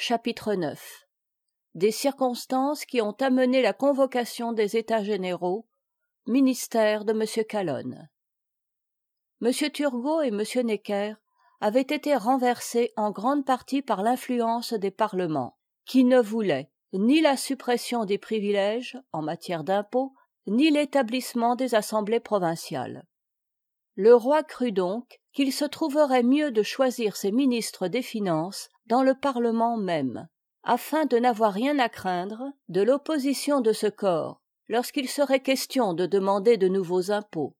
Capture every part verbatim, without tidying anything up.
Chapitre neuf. Des circonstances qui ont amené la convocation des États généraux. Ministère de M. Calonne. M. Turgot et M. Necker avaient été renversés en grande partie par l'influence des parlements, qui ne voulaient ni la suppression des privilèges en matière d'impôts, ni l'établissement des assemblées provinciales. Le roi crut donc qu'il se trouverait mieux de choisir ses ministres des Finances dans le Parlement même, afin de n'avoir rien à craindre de l'opposition de ce corps lorsqu'il serait question de demander de nouveaux impôts.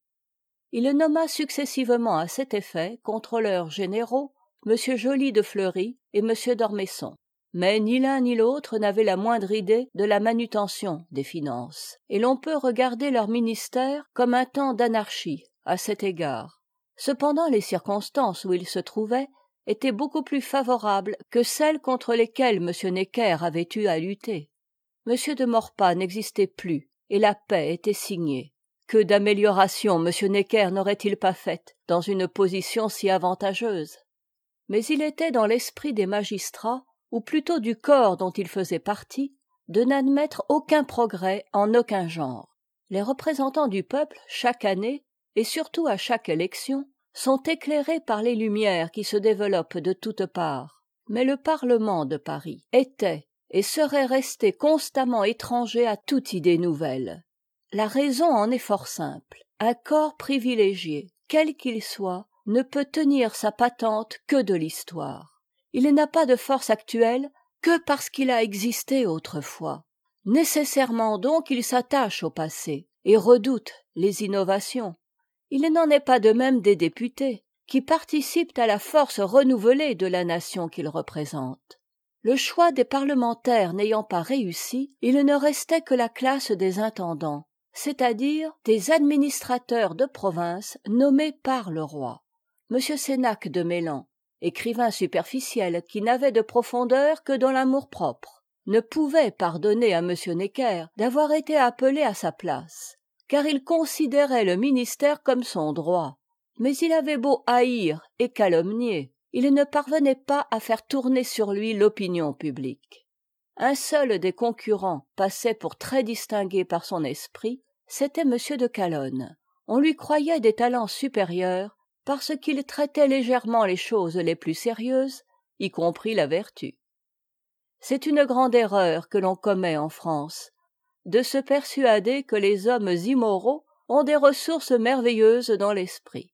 Il nomma successivement à cet effet contrôleurs généraux M. Joly de Fleury et M. d'Ormesson. Mais ni l'un ni l'autre n'avait la moindre idée de la manutention des finances, et l'on peut regarder leur ministère comme un temps d'anarchie à cet égard. Cependant, les circonstances où ils se trouvaient étaient beaucoup plus favorables que celles contre lesquelles M. Necker avait eu à lutter. M. de Maurepas n'existait plus, et la paix était signée. Que d'améliorations M. Necker n'aurait-il pas faites dans une position si avantageuse? Mais il était dans l'esprit des magistrats, ou plutôt du corps dont il faisait partie, de n'admettre aucun progrès en aucun genre. Les représentants du peuple, chaque année, et surtout à chaque élection, sont éclairés par les lumières qui se développent de toutes parts. Mais le Parlement de Paris était et serait resté constamment étranger à toute idée nouvelle. La raison en est fort simple. Un corps privilégié, quel qu'il soit, ne peut tenir sa patente que de l'histoire. Il n'a pas de force actuelle que parce qu'il a existé autrefois. Nécessairement donc il s'attache au passé et redoute les innovations. Il n'en est pas de même des députés, qui participent à la force renouvelée de la nation qu'ils représentent. Le choix des parlementaires n'ayant pas réussi, il ne restait que la classe des intendants, c'est-à-dire des administrateurs de province nommés par le roi. M. Sénac de Mélan, écrivain superficiel qui n'avait de profondeur que dans l'amour-propre, ne pouvait pardonner à M. Necker d'avoir été appelé à sa place, car il considérait le ministère comme son droit. Mais il avait beau haïr et calomnier, il ne parvenait pas à faire tourner sur lui l'opinion publique. Un seul des concurrents passait pour très distingué par son esprit, c'était M. de Calonne. On lui croyait des talents supérieurs parce qu'il traitait légèrement les choses les plus sérieuses, y compris la vertu. C'est une grande erreur que l'on commet en France, de se persuader que les hommes immoraux ont des ressources merveilleuses dans l'esprit.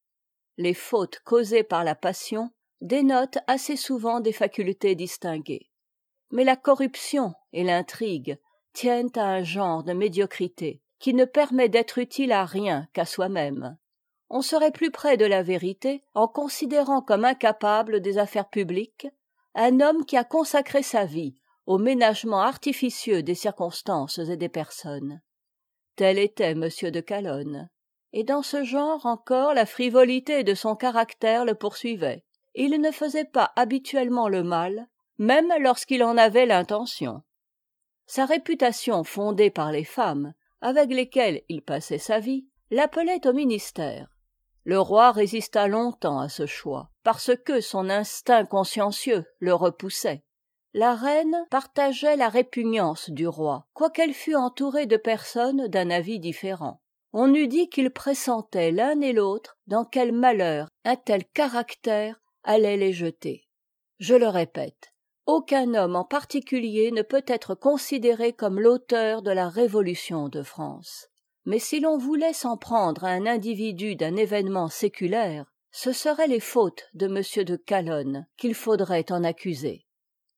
Les fautes causées par la passion dénotent assez souvent des facultés distinguées. Mais la corruption et l'intrigue tiennent à un genre de médiocrité qui ne permet d'être utile à rien qu'à soi-même. On serait plus près de la vérité en considérant comme incapable des affaires publiques un homme qui a consacré sa vie au ménagement artificieux des circonstances et des personnes. Tel était M. de Calonne. Et dans ce genre encore la frivolité de son caractère le poursuivait. Il ne faisait pas habituellement le mal, même lorsqu'il en avait l'intention. Sa réputation fondée par les femmes, avec lesquelles il passait sa vie, l'appelait au ministère. Le roi résista longtemps à ce choix, parce que son instinct consciencieux le repoussait. La reine partageait la répugnance du roi, quoiqu'elle fût entourée de personnes d'un avis différent. On eût dit qu'ils pressentaient l'un et l'autre dans quel malheur un tel caractère allait les jeter. Je le répète, aucun homme en particulier ne peut être considéré comme l'auteur de la Révolution de France. Mais si l'on voulait s'en prendre à un individu d'un événement séculaire, ce seraient les fautes de M. de Calonne qu'il faudrait en accuser.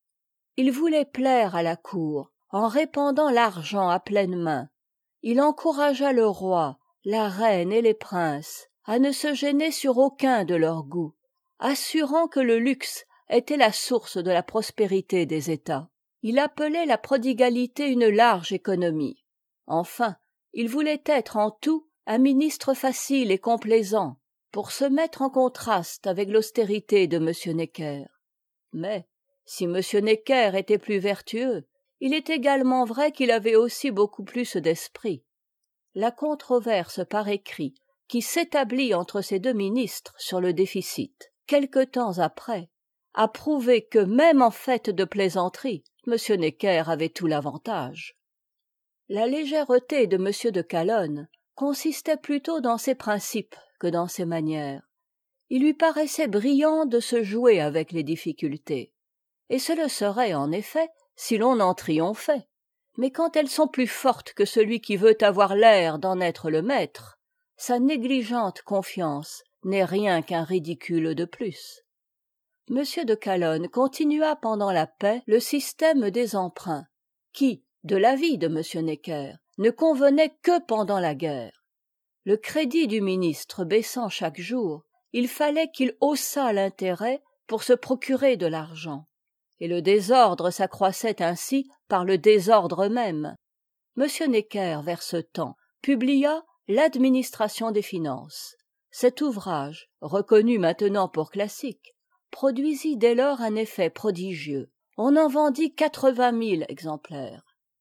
Il voulait plaire à la cour en répandant l'argent à pleines mains. Il encouragea le roi, la reine et les princes à ne se gêner sur aucun de leurs goûts, assurant que le luxe était la source de la prospérité des États. Il appelait la prodigalité une large économie. Enfin, il voulait être en tout un ministre facile et complaisant, pour se mettre en contraste avec l'austérité de M. Necker. Mais, si M. Necker était plus vertueux, il est également vrai qu'il avait aussi beaucoup plus d'esprit. La controverse par écrit qui s'établit entre ces deux ministres sur le déficit, quelque temps après, a prouvé que même en fait de plaisanterie, M. Necker avait tout l'avantage. La légèreté de M. de Calonne consistait plutôt dans ses principes que dans ses manières. Il lui paraissait brillant de se jouer avec les difficultés, et ce le serait en effet si l'on en triomphait. Mais quand elles sont plus fortes que celui qui veut avoir l'air d'en être le maître, sa négligente confiance n'est rien qu'un ridicule de plus. M. de Calonne continua pendant la paix le système des emprunts, qui, de l'avis de M. Necker, ne convenait que pendant la guerre. Le crédit du ministre baissant chaque jour, il fallait qu'il haussât l'intérêt pour se procurer de l'argent. Et le désordre s'accroissait ainsi par le désordre même. M. Necker, vers ce temps, publia l'Administration des finances. Cet ouvrage, reconnu maintenant pour classique, produisit dès lors un effet prodigieux. On en vendit quatre-vingt mille exemplaires.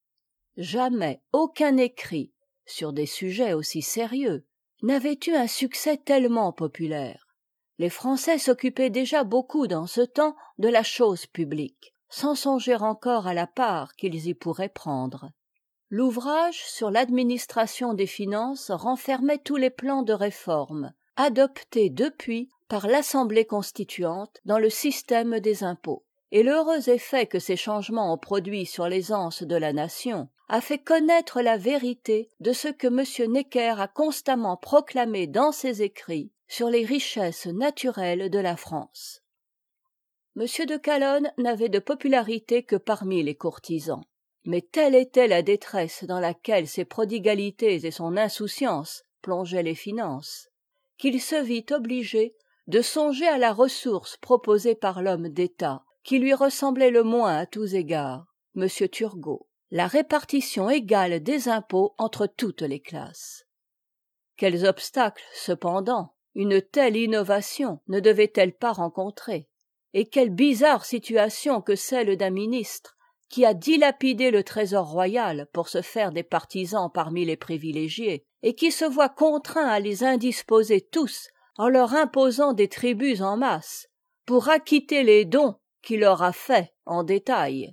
Jamais aucun écrit, sur des sujets aussi sérieux, n'avait eu un succès tellement populaire. Les Français s'occupaient déjà beaucoup dans ce temps de la chose publique, sans songer encore à la part qu'ils y pourraient prendre. L'ouvrage sur l'administration des finances renfermait tous les plans de réforme, adoptés depuis par l'Assemblée constituante dans le système des impôts. Et l'heureux effet que ces changements ont produit sur l'aisance de la nation a fait connaître la vérité de ce que M. Necker a constamment proclamé dans ses écrits sur les richesses naturelles de la France. M. de Calonne n'avait de popularité que parmi les courtisans. Mais telle était la détresse dans laquelle ses prodigalités et son insouciance plongeaient les finances, qu'il se vit obligé de songer à la ressource proposée par l'homme d'État, qui lui ressemblait le moins à tous égards, M. Turgot, la répartition égale des impôts entre toutes les classes. Quels obstacles, cependant, une telle innovation ne devait-elle pas rencontrer? Et quelle bizarre situation que celle d'un ministre qui a dilapidé le trésor royal pour se faire des partisans parmi les privilégiés, et qui se voit contraint à les indisposer tous en leur imposant des tributs en masse, pour acquitter les dons qu'il leur a faits en détail.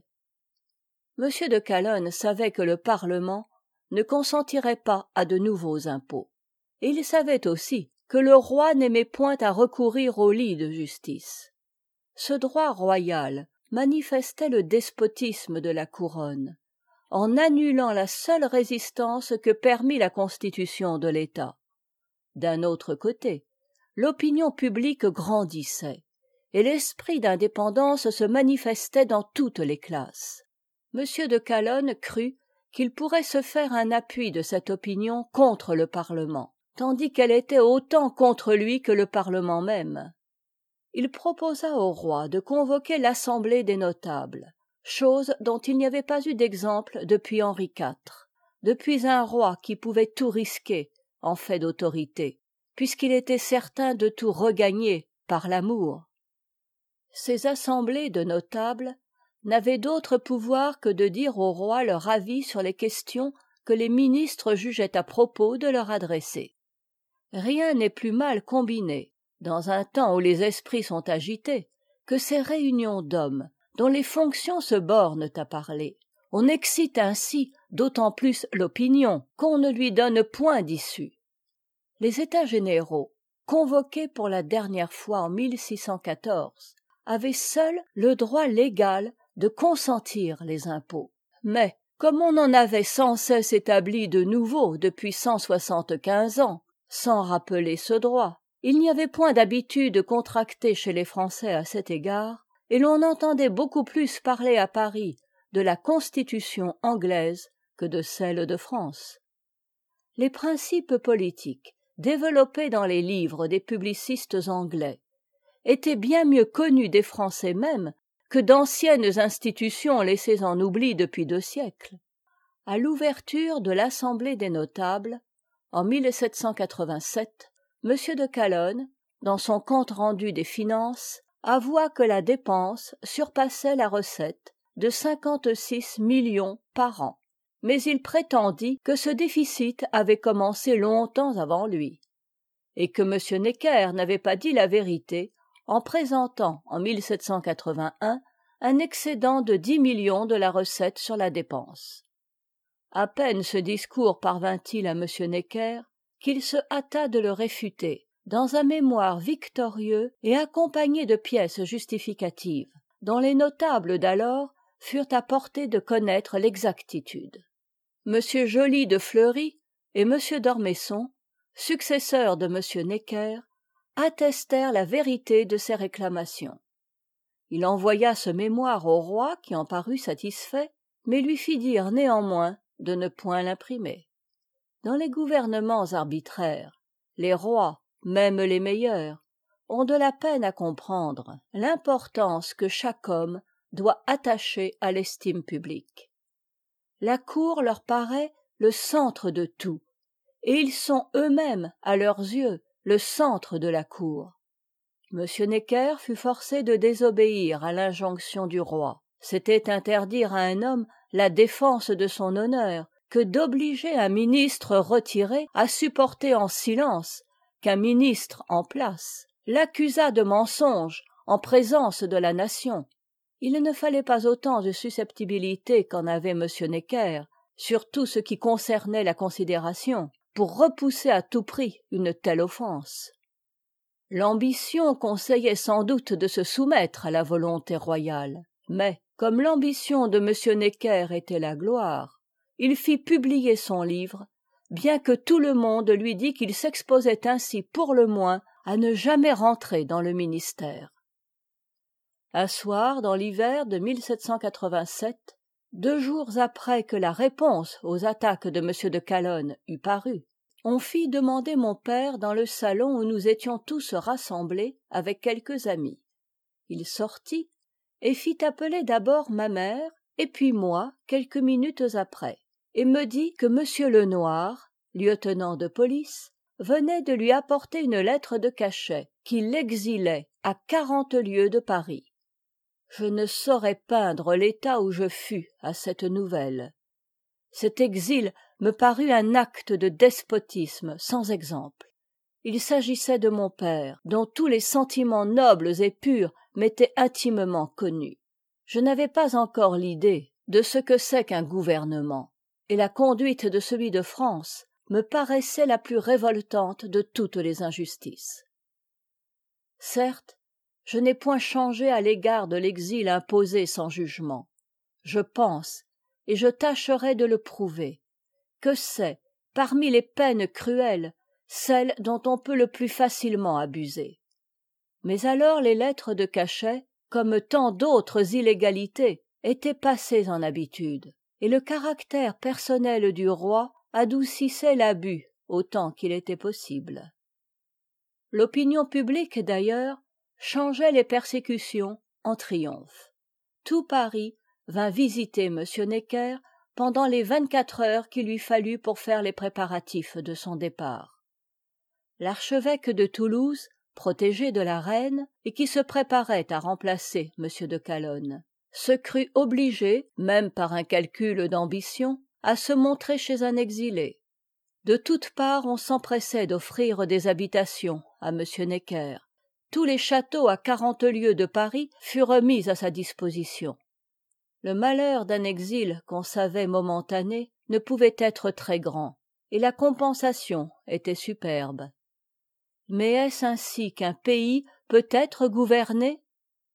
M. de Calonne savait que le Parlement ne consentirait pas à de nouveaux impôts, et il savait aussi que le roi n'aimait point à recourir au lit de justice. Ce droit royal manifestait le despotisme de la couronne, en annulant la seule résistance que permit la constitution de l'État. D'un autre côté, l'opinion publique grandissait, et l'esprit d'indépendance se manifestait dans toutes les classes. M. de Calonne crut qu'il pourrait se faire un appui de cette opinion contre le Parlement, tandis qu'elle était autant contre lui que le Parlement même. Il proposa au roi de convoquer l'Assemblée des notables, chose dont il n'y avait pas eu d'exemple depuis Henri quatre, depuis un roi qui pouvait tout risquer en fait d'autorité, puisqu'il était certain de tout regagner par l'amour. Ces assemblées de notables n'avaient d'autre pouvoir que de dire au roi leur avis sur les questions que les ministres jugeaient à propos de leur adresser. Rien n'est plus mal combiné, dans un temps où les esprits sont agités, que ces réunions d'hommes dont les fonctions se bornent à parler. On excite ainsi d'autant plus l'opinion qu'on ne lui donne point d'issue. Les États généraux, convoqués pour la dernière fois en mille six cent quatorze, avaient seuls le droit légal de consentir les impôts. Mais, comme on en avait sans cesse établi de nouveaux depuis cent soixante-quinze ans, sans rappeler ce droit, il n'y avait point d'habitude contractée chez les Français à cet égard, et l'on entendait beaucoup plus parler à Paris de la Constitution anglaise que de celle de France. Les principes politiques développés dans les livres des publicistes anglais étaient bien mieux connus des Français même que d'anciennes institutions laissées en oubli depuis deux siècles. À l'ouverture de l'Assemblée des notables, en mille sept cent quatre-vingt-sept, M. de Calonne, dans son compte-rendu des finances, avoua que la dépense surpassait la recette de cinquante-six millions par an. Mais il prétendit que ce déficit avait commencé longtemps avant lui, et que M. Necker n'avait pas dit la vérité en présentant en mille sept cent quatre-vingt-un un excédent de dix millions de la recette sur la dépense. À peine ce discours parvint-il à m necker qu'il se hâta de le réfuter dans un mémoire victorieux et accompagné de pièces justificatives dont les notables d'alors furent à portée de connaître l'exactitude. M joly de fleury et m d'ormesson, successeurs de m necker, attestèrent la vérité de ces réclamations. Il envoya ce mémoire au roi qui en parut satisfait, mais lui fit dire néanmoins de ne point l'imprimer. Dans les gouvernements arbitraires, les rois, même les meilleurs, ont de la peine à comprendre l'importance que chaque homme doit attacher à l'estime publique. La cour leur paraît le centre de tout, et ils sont eux-mêmes, à leurs yeux, le centre de la cour. M necker fut forcé de désobéir à l'injonction du roi. C'était interdire à un homme la défense de son honneur que d'obliger un ministre retiré à supporter en silence qu'un ministre en place l'accusât de mensonge en présence de la nation. Il ne fallait pas autant de susceptibilité qu'en avait m necker sur tout ce qui concernait la considération pour repousser à tout prix une telle offense. L'ambition conseillait sans doute de se soumettre à la volonté royale, mais comme l'ambition de m necker était la gloire, il fit publier son livre, bien que tout le monde lui dît qu'il s'exposait ainsi pour le moins à ne jamais rentrer dans le ministère. Un soir, dans l'hiver de mille sept cent quatre-vingt-sept, deux jours après que la réponse aux attaques de m de Calonne eut paru, on fit demander mon père dans le salon où nous étions tous rassemblés avec quelques amis. Il sortit et fit appeler d'abord ma mère et puis moi quelques minutes après, et me dit que m Lenoir, lieutenant de police, venait de lui apporter une lettre de cachet qui l'exilait à quarante lieues de Paris. Je ne saurais peindre l'état où je fus à cette nouvelle. Cet exil me parut un acte de despotisme sans exemple. Il s'agissait de mon père, dont tous les sentiments nobles et purs m'étaient intimement connus. Je n'avais pas encore l'idée de ce que c'est qu'un gouvernement, et la conduite de celui de France me paraissait la plus révoltante de toutes les injustices. Certes, je n'ai point changé à l'égard de l'exil imposé sans jugement. Je pense, et je tâcherai de le prouver, que c'est, parmi les peines cruelles, celle dont on peut le plus facilement abuser. Mais alors les lettres de cachet, comme tant d'autres illégalités, étaient passées en habitude, et le caractère personnel du roi adoucissait l'abus autant qu'il était possible. L'opinion publique, d'ailleurs, changeait les persécutions en triomphes. Tout Paris vint visiter m necker pendant les vingt-quatre heures qu'il lui fallut pour faire les préparatifs de son départ. L'archevêque de Toulouse, protégé de la reine, et qui se préparait à remplacer m de Calonne, se crut obligé, même par un calcul d'ambition, à se montrer chez un exilé. De toutes parts on s'empressait d'offrir des habitations à m necker. Tous les châteaux à quarante lieues de Paris furent mis à sa disposition. Le malheur d'un exil qu'on savait momentané ne pouvait être très grand, et la compensation était superbe. Mais est-ce ainsi qu'un pays peut être gouverné?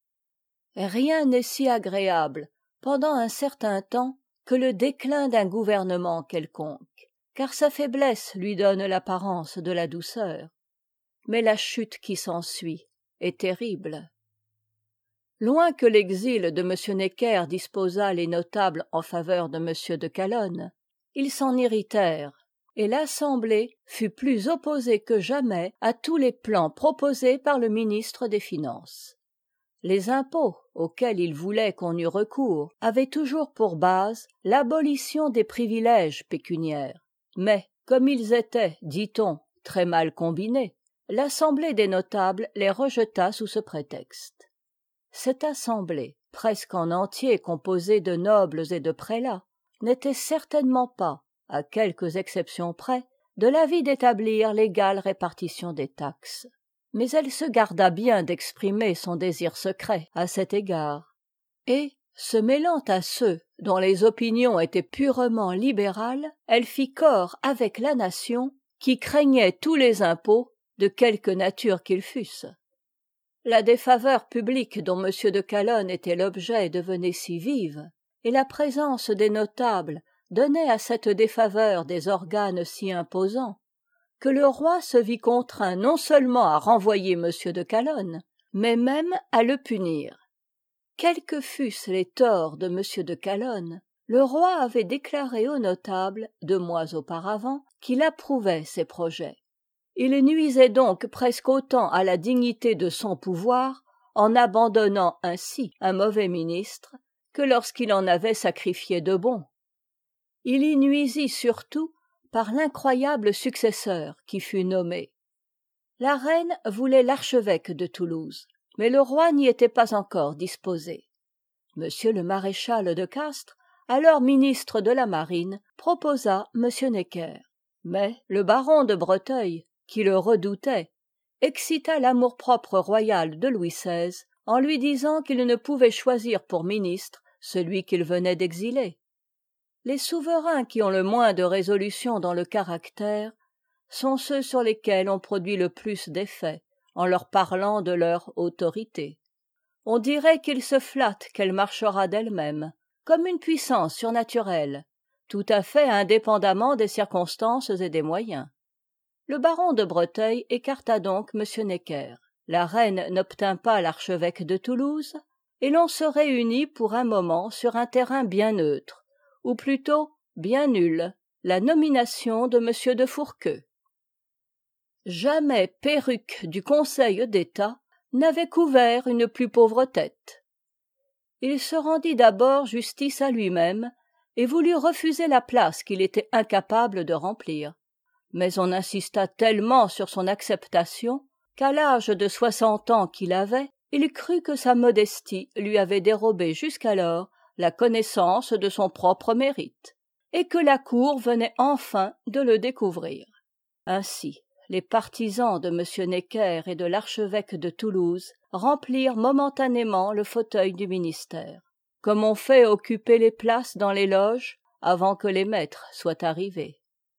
Rien n'est si agréable pendant un certain temps que le déclin d'un gouvernement quelconque, car sa faiblesse lui donne l'apparence de la douceur. Mais la chute qui s'ensuit est terrible. Loin que l'exil de m necker disposât les notables en faveur de m de Calonne, ils s'en irritèrent, et l'Assemblée fut plus opposée que jamais à tous les plans proposés par le ministre des Finances. Les impôts auxquels il voulait qu'on eût recours avaient toujours pour base l'abolition des privilèges pécuniaires, mais comme ils étaient, dit-on, très mal combinés, l'Assemblée des notables les rejeta sous ce prétexte. Cette assemblée, presque en entier composée de nobles et de prélats, n'était certainement pas, à quelques exceptions près, de l'avis d'établir l'égale répartition des taxes. mais elle se garda bien d'exprimer son désir secret à cet égard, et, se mêlant à ceux dont les opinions étaient purement libérales, elle fit corps avec la nation, qui craignait tous les impôts, de quelque nature qu'ils fussent. La défaveur publique dont m de Calonne était l'objet devenait si vive, et la présence des notables donnait à cette défaveur des organes si imposants, que le roi se vit contraint non seulement à renvoyer m de Calonne, mais même à le punir. Quels que fussent les torts de m de Calonne, le roi avait déclaré aux notables, deux mois auparavant, qu'il approuvait ses projets. Il nuisait donc presque autant à la dignité de son pouvoir en abandonnant ainsi un mauvais ministre que lorsqu'il en avait sacrifié de bons. Il y nuisit surtout par l'incroyable successeur qui fut nommé. La reine voulait l'archevêque de Toulouse, mais le roi n'y était pas encore disposé. Monsieur le maréchal de Castres, alors ministre de la Marine, proposa M. Necker. Mais le baron de Breteuil, qui le redoutait, excita l'amour-propre royal de Louis seize en lui disant qu'il ne pouvait choisir pour ministre celui qu'il venait d'exiler. Les souverains qui ont le moins de résolution dans le caractère sont ceux sur lesquels on produit le plus d'effet en leur parlant de leur autorité. On dirait qu'ils se flattent qu'elle marchera d'elle-même, comme une puissance surnaturelle, tout à fait indépendamment des circonstances et des moyens. Le baron de Breteuil écarta donc M. Necker. La reine n'obtint pas l'archevêque de Toulouse, et l'on se réunit pour un moment sur un terrain bien neutre, ou plutôt bien nul, la nomination de M. de Fourqueux. Jamais perruque du Conseil d'État n'avait couvert une plus pauvre tête. Il se rendit d'abord justice à lui-même et voulut refuser la place qu'il était incapable de remplir. Mais on insista tellement sur son acceptation qu'à l'âge de soixante ans qu'il avait, il crut que sa modestie lui avait dérobé jusqu'alors la connaissance de son propre mérite, et que la cour venait enfin de le découvrir. Ainsi, les partisans de M. Necker et de l'archevêque de Toulouse remplirent momentanément le fauteuil du ministère, comme on fait occuper les places dans les loges avant que les maîtres soient arrivés.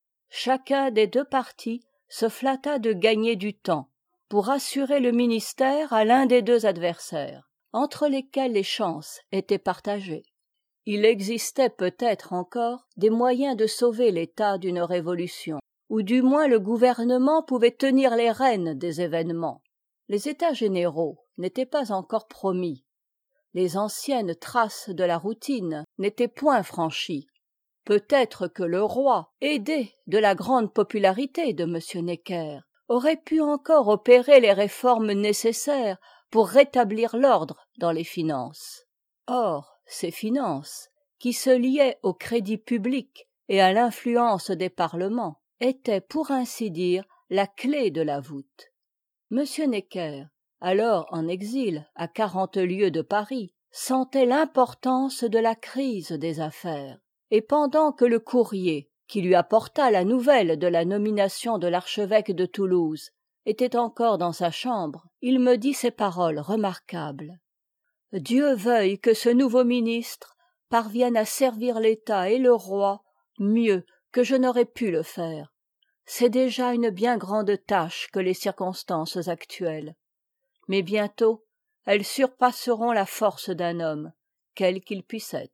Chacun des deux partis se flatta de gagner du temps pour assurer le ministère à l'un des deux adversaires, entre lesquels les chances étaient partagées. Il existait peut-être encore des moyens de sauver l'État d'une révolution, ou du moins le gouvernement pouvait tenir les rênes des événements. Les États généraux n'étaient pas encore promis. Les anciennes traces de la routine n'étaient point franchies. Peut-être que le roi, aidé de la grande popularité de M. Necker, aurait pu encore opérer les réformes nécessaires pour rétablir l'ordre dans les finances. Or, ces finances, qui se liaient au crédit public et à l'influence des parlements, étaient pour ainsi dire la clé de la voûte. M. Necker, alors en exil à quarante lieues de Paris, sentait l'importance de la crise des affaires. Et pendant que le courrier, qui lui apporta la nouvelle de la nomination de l'archevêque de Toulouse, était encore dans sa chambre, il me dit ces paroles remarquables. « Dieu veuille que ce nouveau ministre parvienne à servir l'État et le roi mieux que je n'aurais pu le faire. C'est déjà une bien grande tâche que les circonstances actuelles. Mais bientôt, elles surpasseront la force d'un homme, quel qu'il puisse être. »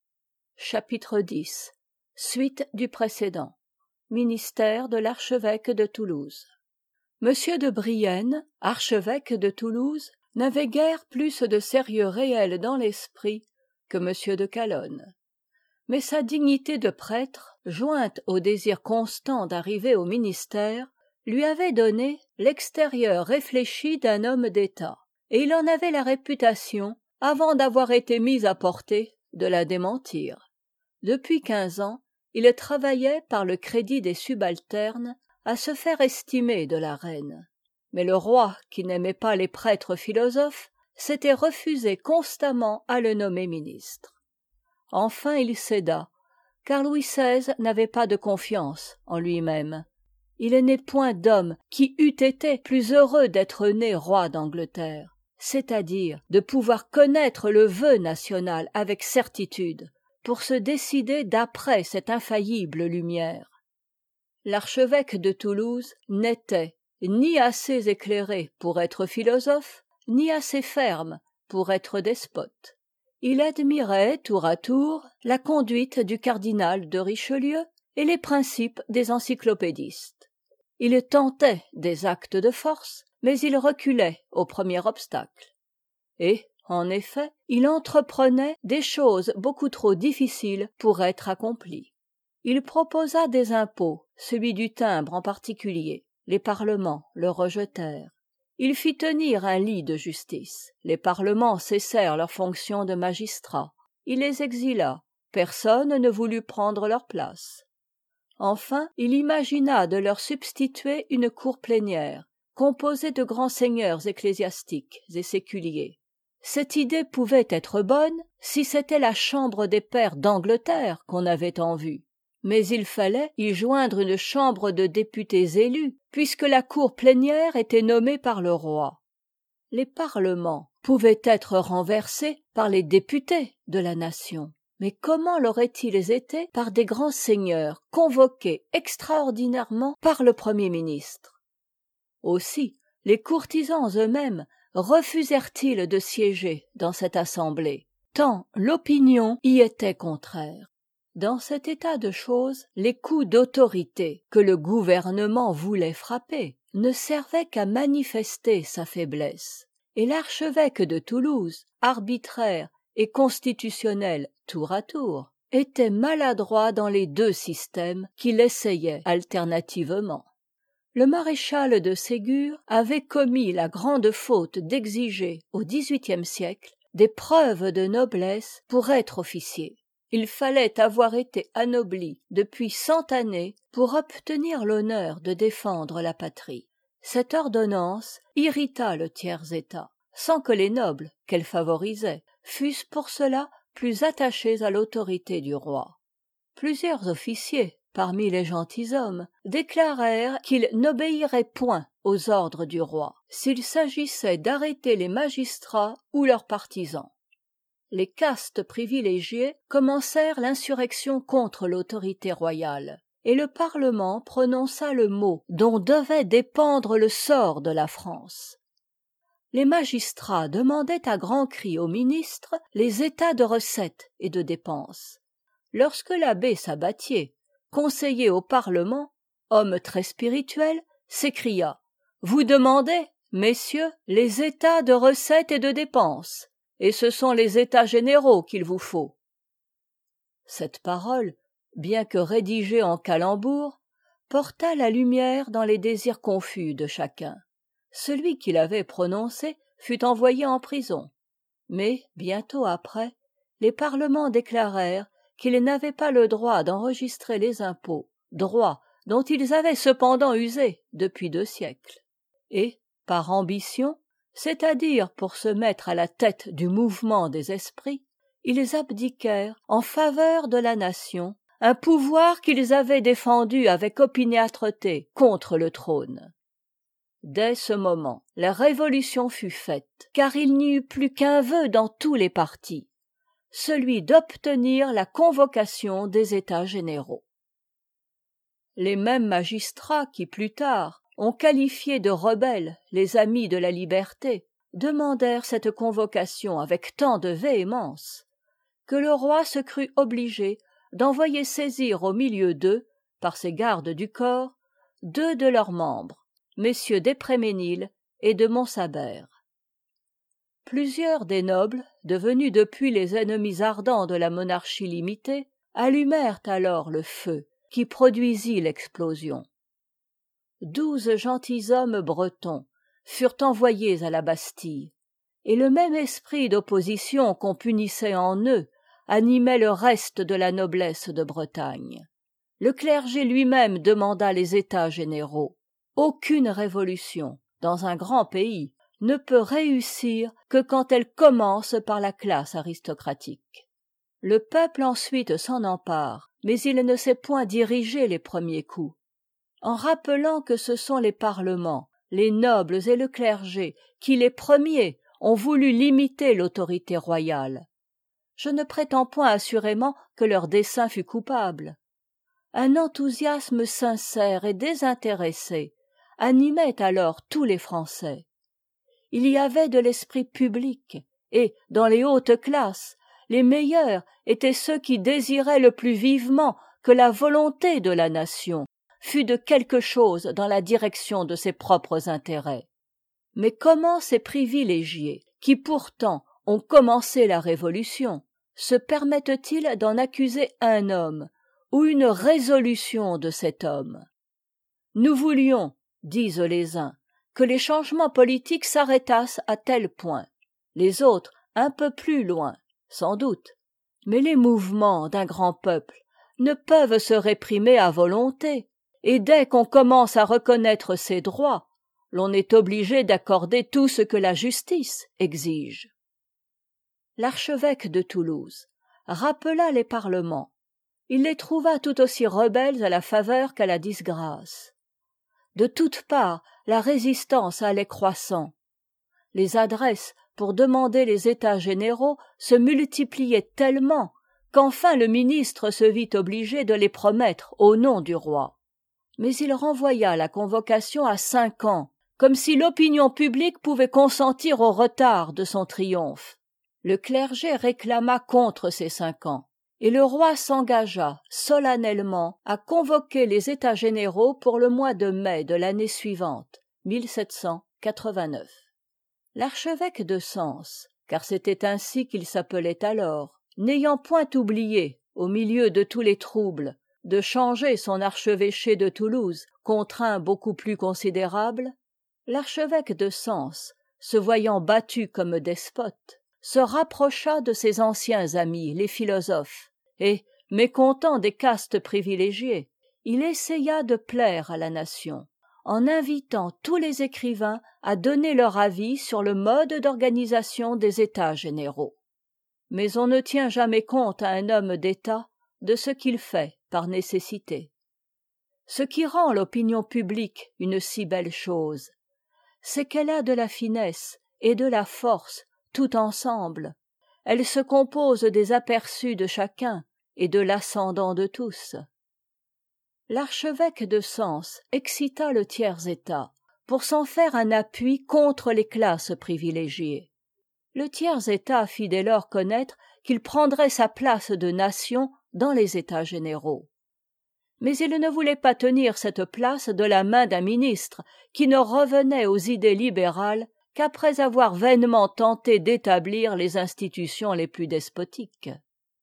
Chapitre dix. Suite du précédent. Ministère de l'archevêque de Toulouse. Monsieur de Brienne, archevêque de Toulouse, n'avait guère plus de sérieux réel dans l'esprit que Monsieur de Calonne. Mais sa dignité de prêtre, jointe au désir constant d'arriver au ministère, lui avait donné l'extérieur réfléchi d'un homme d'État, et il en avait la réputation, avant d'avoir été mis à portée, de la démentir. Depuis quinze ans, il travaillait par le crédit des subalternes à se faire estimer de la reine. Mais le roi, qui n'aimait pas les prêtres philosophes, s'était refusé constamment à le nommer ministre. Enfin il céda, car Louis seize n'avait pas de confiance en lui-même. il n'est point d'homme qui eût été plus heureux d'être né roi d'Angleterre, c'est-à-dire de pouvoir connaître le vœu national avec certitude, pour se décider d'après cette infaillible lumière. L'archevêque de Toulouse n'était ni assez éclairé pour être philosophe, ni assez ferme pour être despote. Il admirait tour à tour la conduite du cardinal de Richelieu et les principes des encyclopédistes. Il tentait des actes de force, mais il reculait au premier obstacle. Et, en effet, il entreprenait des choses beaucoup trop difficiles pour être accomplies. Il proposa des impôts, celui du timbre en particulier. Les parlements le rejetèrent. Il fit tenir un lit de justice. Les parlements cessèrent leurs fonctions de magistrats. Il les exila. Personne ne voulut prendre leur place. Enfin, il imagina de leur substituer une cour plénière, composée de grands seigneurs ecclésiastiques et séculiers. Cette idée pouvait être bonne si c'était la chambre des pairs d'Angleterre qu'on avait en vue. Mais il fallait y joindre une chambre de députés élus, puisque la cour plénière était nommée par le roi. Les parlements pouvaient être renversés par les députés de la nation. Mais comment l'auraient-ils été par des grands seigneurs convoqués extraordinairement par le Premier ministre? Aussi, les courtisans eux-mêmes refusèrent-ils de siéger dans cette assemblée, tant l'opinion y était contraire. Dans cet état de choses, les coups d'autorité que le gouvernement voulait frapper ne servaient qu'à manifester sa faiblesse, et l'archevêque de Toulouse, arbitraire et constitutionnel tour à tour, était maladroit dans les deux systèmes qu'il essayait alternativement. Le maréchal de Ségur avait commis la grande faute d'exiger au dix-huitième siècle des preuves de noblesse pour être officier. Il fallait avoir été anobli depuis cent années pour obtenir l'honneur de défendre la patrie. Cette ordonnance irrita le tiers-état, sans que les nobles qu'elle favorisait fussent pour cela plus attachés à l'autorité du roi. Plusieurs officiers, parmi les gentilshommes, déclarèrent qu'ils n'obéiraient point aux ordres du roi, s'il s'agissait d'arrêter les magistrats ou leurs partisans. Les castes privilégiées commencèrent l'insurrection contre l'autorité royale, et le Parlement prononça le mot dont devait dépendre le sort de la France. Les magistrats demandaient à grands cris aux ministres les états de recettes et de dépenses. Lorsque l'abbé Sabatier, conseiller au Parlement, homme très spirituel, s'écria « Vous demandez, messieurs, les états de recettes et de dépenses, et ce sont les états généraux qu'il vous faut. » Cette parole, bien que rédigée en calembour, porta la lumière dans les désirs confus de chacun. Celui qui l'avait prononcée fut envoyé en prison, mais, bientôt après, les parlements déclarèrent qu'ils n'avaient pas le droit d'enregistrer les impôts, droit dont ils avaient cependant usé depuis deux siècles. Et, par ambition, c'est-à-dire pour se mettre à la tête du mouvement des esprits, ils abdiquèrent en faveur de la nation un pouvoir qu'ils avaient défendu avec opiniâtreté contre le trône. Dès ce moment, la révolution fut faite, car il n'y eut plus qu'un vœu dans tous les partis, celui d'obtenir la convocation des États généraux. Les mêmes magistrats qui, plus tard, ont qualifié de rebelles les amis de la liberté, demandèrent cette convocation avec tant de véhémence, que le roi se crut obligé d'envoyer saisir au milieu d'eux, par ses gardes du corps, deux de leurs membres, messieurs d'Espréménil et de Montsabert. Plusieurs des nobles, devenus depuis les ennemis ardents de la monarchie limitée, allumèrent alors le feu qui produisit l'explosion. Douze gentilshommes bretons furent envoyés à la Bastille, et le même esprit d'opposition qu'on punissait en eux animait le reste de la noblesse de Bretagne. Le clergé lui-même demanda les états généraux. Aucune révolution, dans un grand pays, ne peut réussir que quand elle commence par la classe aristocratique. Le peuple ensuite s'en empare, mais il ne sait point diriger les premiers coups. en rappelant que ce sont les parlements, les nobles et le clergé qui les premiers ont voulu limiter l'autorité royale. Je ne prétends point assurément que leur dessein fut coupable. Un enthousiasme sincère et désintéressé animait alors tous les Français. Il y avait de l'esprit public, et, dans les hautes classes, les meilleurs étaient ceux qui désiraient le plus vivement que la volonté de la nation fût de quelque chose dans la direction de ses propres intérêts. Mais comment ces privilégiés, qui pourtant ont commencé la Révolution, se permettent-ils d'en accuser un homme ou une résolution de cet homme? Nous voulions, disent les uns, que les changements politiques s'arrêtassent à tel point, les autres un peu plus loin, sans doute. Mais les mouvements d'un grand peuple ne peuvent se réprimer à volonté, et dès qu'on commence à reconnaître ses droits, l'on est obligé d'accorder tout ce que la justice exige. L'archevêque de Toulouse rappela les parlements. Il les trouva tout aussi rebelles à la faveur qu'à la disgrâce. De toutes parts, la résistance allait croissant. Les adresses pour demander les états généraux se multipliaient tellement qu'enfin le ministre se vit obligé de les promettre au nom du roi. Mais il renvoya la convocation à cinq ans, comme si l'opinion publique pouvait consentir au retard de son triomphe. Le clergé réclama contre ces cinq ans, et le roi s'engagea solennellement à convoquer les états généraux pour le mois de mai de l'année suivante, mille sept cent quatre-vingt-neuf. L'archevêque de Sens, car c'était ainsi qu'il s'appelait alors, n'ayant point oublié, au milieu de tous les troubles, de changer son archevêché de Toulouse contre un beaucoup plus considérable, l'archevêque de Sens, se voyant battu comme despote, se rapprocha de ses anciens amis, les philosophes, et, mécontent des castes privilégiées, il essaya de plaire à la nation, en invitant tous les écrivains à donner leur avis sur le mode d'organisation des États généraux. Mais on ne tient jamais compte à un homme d'État de ce qu'il fait par nécessité. Ce qui rend l'opinion publique une si belle chose, c'est qu'elle a de la finesse et de la force tout ensemble. Elle se compose des aperçus de chacun et de l'ascendant de tous. L'archevêque de Sens excita le tiers-état pour s'en faire un appui contre les classes privilégiées. Le tiers-état fit dès lors connaître qu'il prendrait sa place de nation dans les états généraux. Mais il ne voulait pas tenir cette place de la main d'un ministre qui ne revenait aux idées libérales qu'après avoir vainement tenté d'établir les institutions les plus despotiques.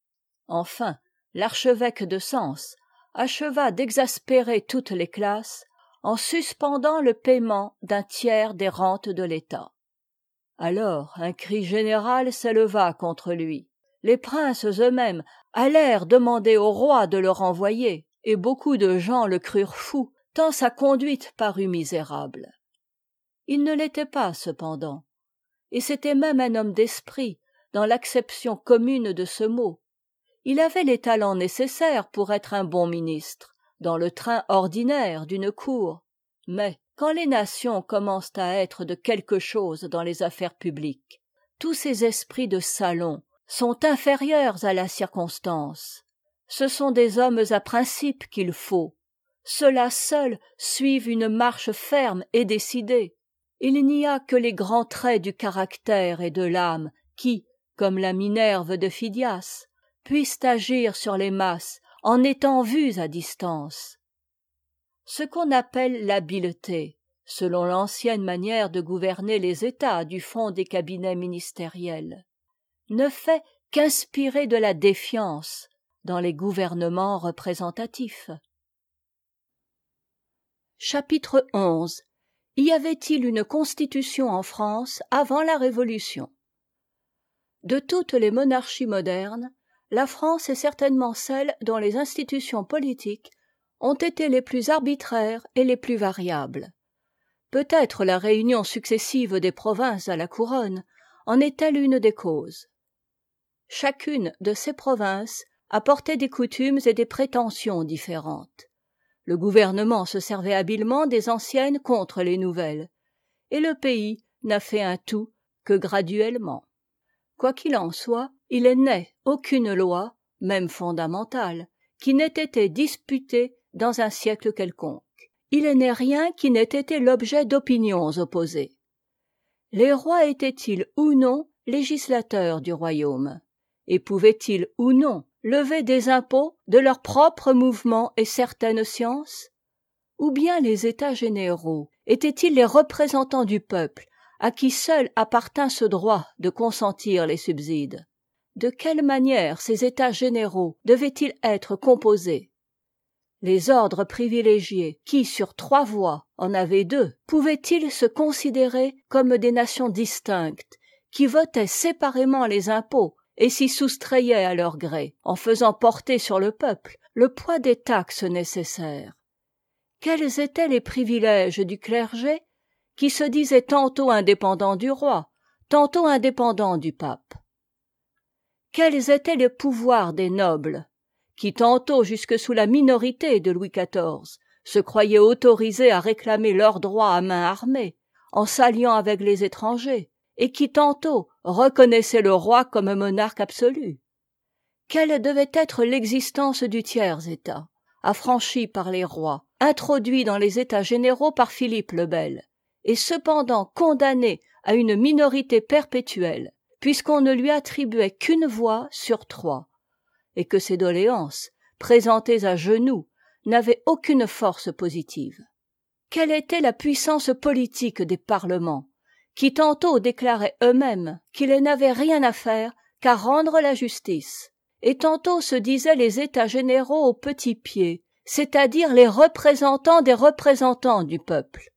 Enfin, l'archevêque de Sens acheva d'exaspérer toutes les classes en suspendant le paiement d'un tiers des rentes de l'État. Alors un cri général s'éleva contre lui. Les princes eux-mêmes allèrent demander au roi de le renvoyer, et beaucoup de gens le crurent fou, tant sa conduite parut misérable. Il ne l'était pas cependant, et c'était même un homme d'esprit, dans l'acception commune de ce mot. Il avait les talents nécessaires pour être un bon ministre, dans le train ordinaire d'une cour. Mais, quand les nations commencent à être de quelque chose dans les affaires publiques, tous ces esprits de salon sont inférieurs à la circonstance. Ce sont des hommes à principes qu'il faut. Ceux-là seuls suivent une marche ferme et décidée. Il n'y a que les grands traits du caractère et de l'âme qui, comme la Minerve de Phidias, puissent agir sur les masses en étant vus à distance. Ce qu'on appelle l'habileté, selon l'ancienne manière de gouverner les États du fond des cabinets ministériels, ne fait qu'inspirer de la défiance dans les gouvernements représentatifs. Chapitre onze. Y avait-il une constitution en France avant la Révolution? De toutes les monarchies modernes, la France est certainement celle dont les institutions politiques ont été les plus arbitraires et les plus variables. Peut-être la réunion successive des provinces à la couronne en est-elle une des causes. Chacune de ces provinces apportait des coutumes et des prétentions différentes. Le gouvernement se servait habilement des anciennes contre les nouvelles, et le pays n'a fait un tout que graduellement. Quoi qu'il en soit, il n'est aucune loi, même fondamentale, qui n'ait été disputée dans un siècle quelconque. Il n'est rien qui n'ait été l'objet d'opinions opposées. Les rois étaient-ils ou non législateurs du royaume, et pouvaient-ils ou non lever des impôts de leur propre mouvement et certaines sciences? Ou bien les états généraux étaient-ils les représentants du peuple, à qui seul appartint ce droit de consentir les subsides? De quelle manière ces états généraux devaient-ils être composés? Les ordres privilégiés, qui sur trois voix en avaient deux, pouvaient-ils se considérer comme des nations distinctes, qui votaient séparément les impôts et s'y soustrayaient à leur gré, en faisant porter sur le peuple le poids des taxes nécessaires? Quels étaient les privilèges du clergé, qui se disait tantôt indépendant du roi, tantôt indépendant du pape? Quels étaient les pouvoirs des nobles, qui tantôt jusque sous la minorité de Louis quatorze se croyaient autorisés à réclamer leurs droits à main armée, en s'alliant avec les étrangers, et qui tantôt reconnaissaient le roi comme monarque absolu? Quelle devait être l'existence du tiers-état, affranchi par les rois, introduit dans les états généraux par Philippe le Bel, et cependant condamné à une minorité perpétuelle, puisqu'on ne lui attribuait qu'une voix sur trois, et que ses doléances, présentées à genoux, n'avaient aucune force positive? Quelle était la puissance politique des parlements, qui tantôt déclaraient eux-mêmes qu'ils n'avaient rien à faire qu'à rendre la justice, et tantôt se disaient les états généraux au petit pied, c'est-à-dire les représentants des représentants du peuple?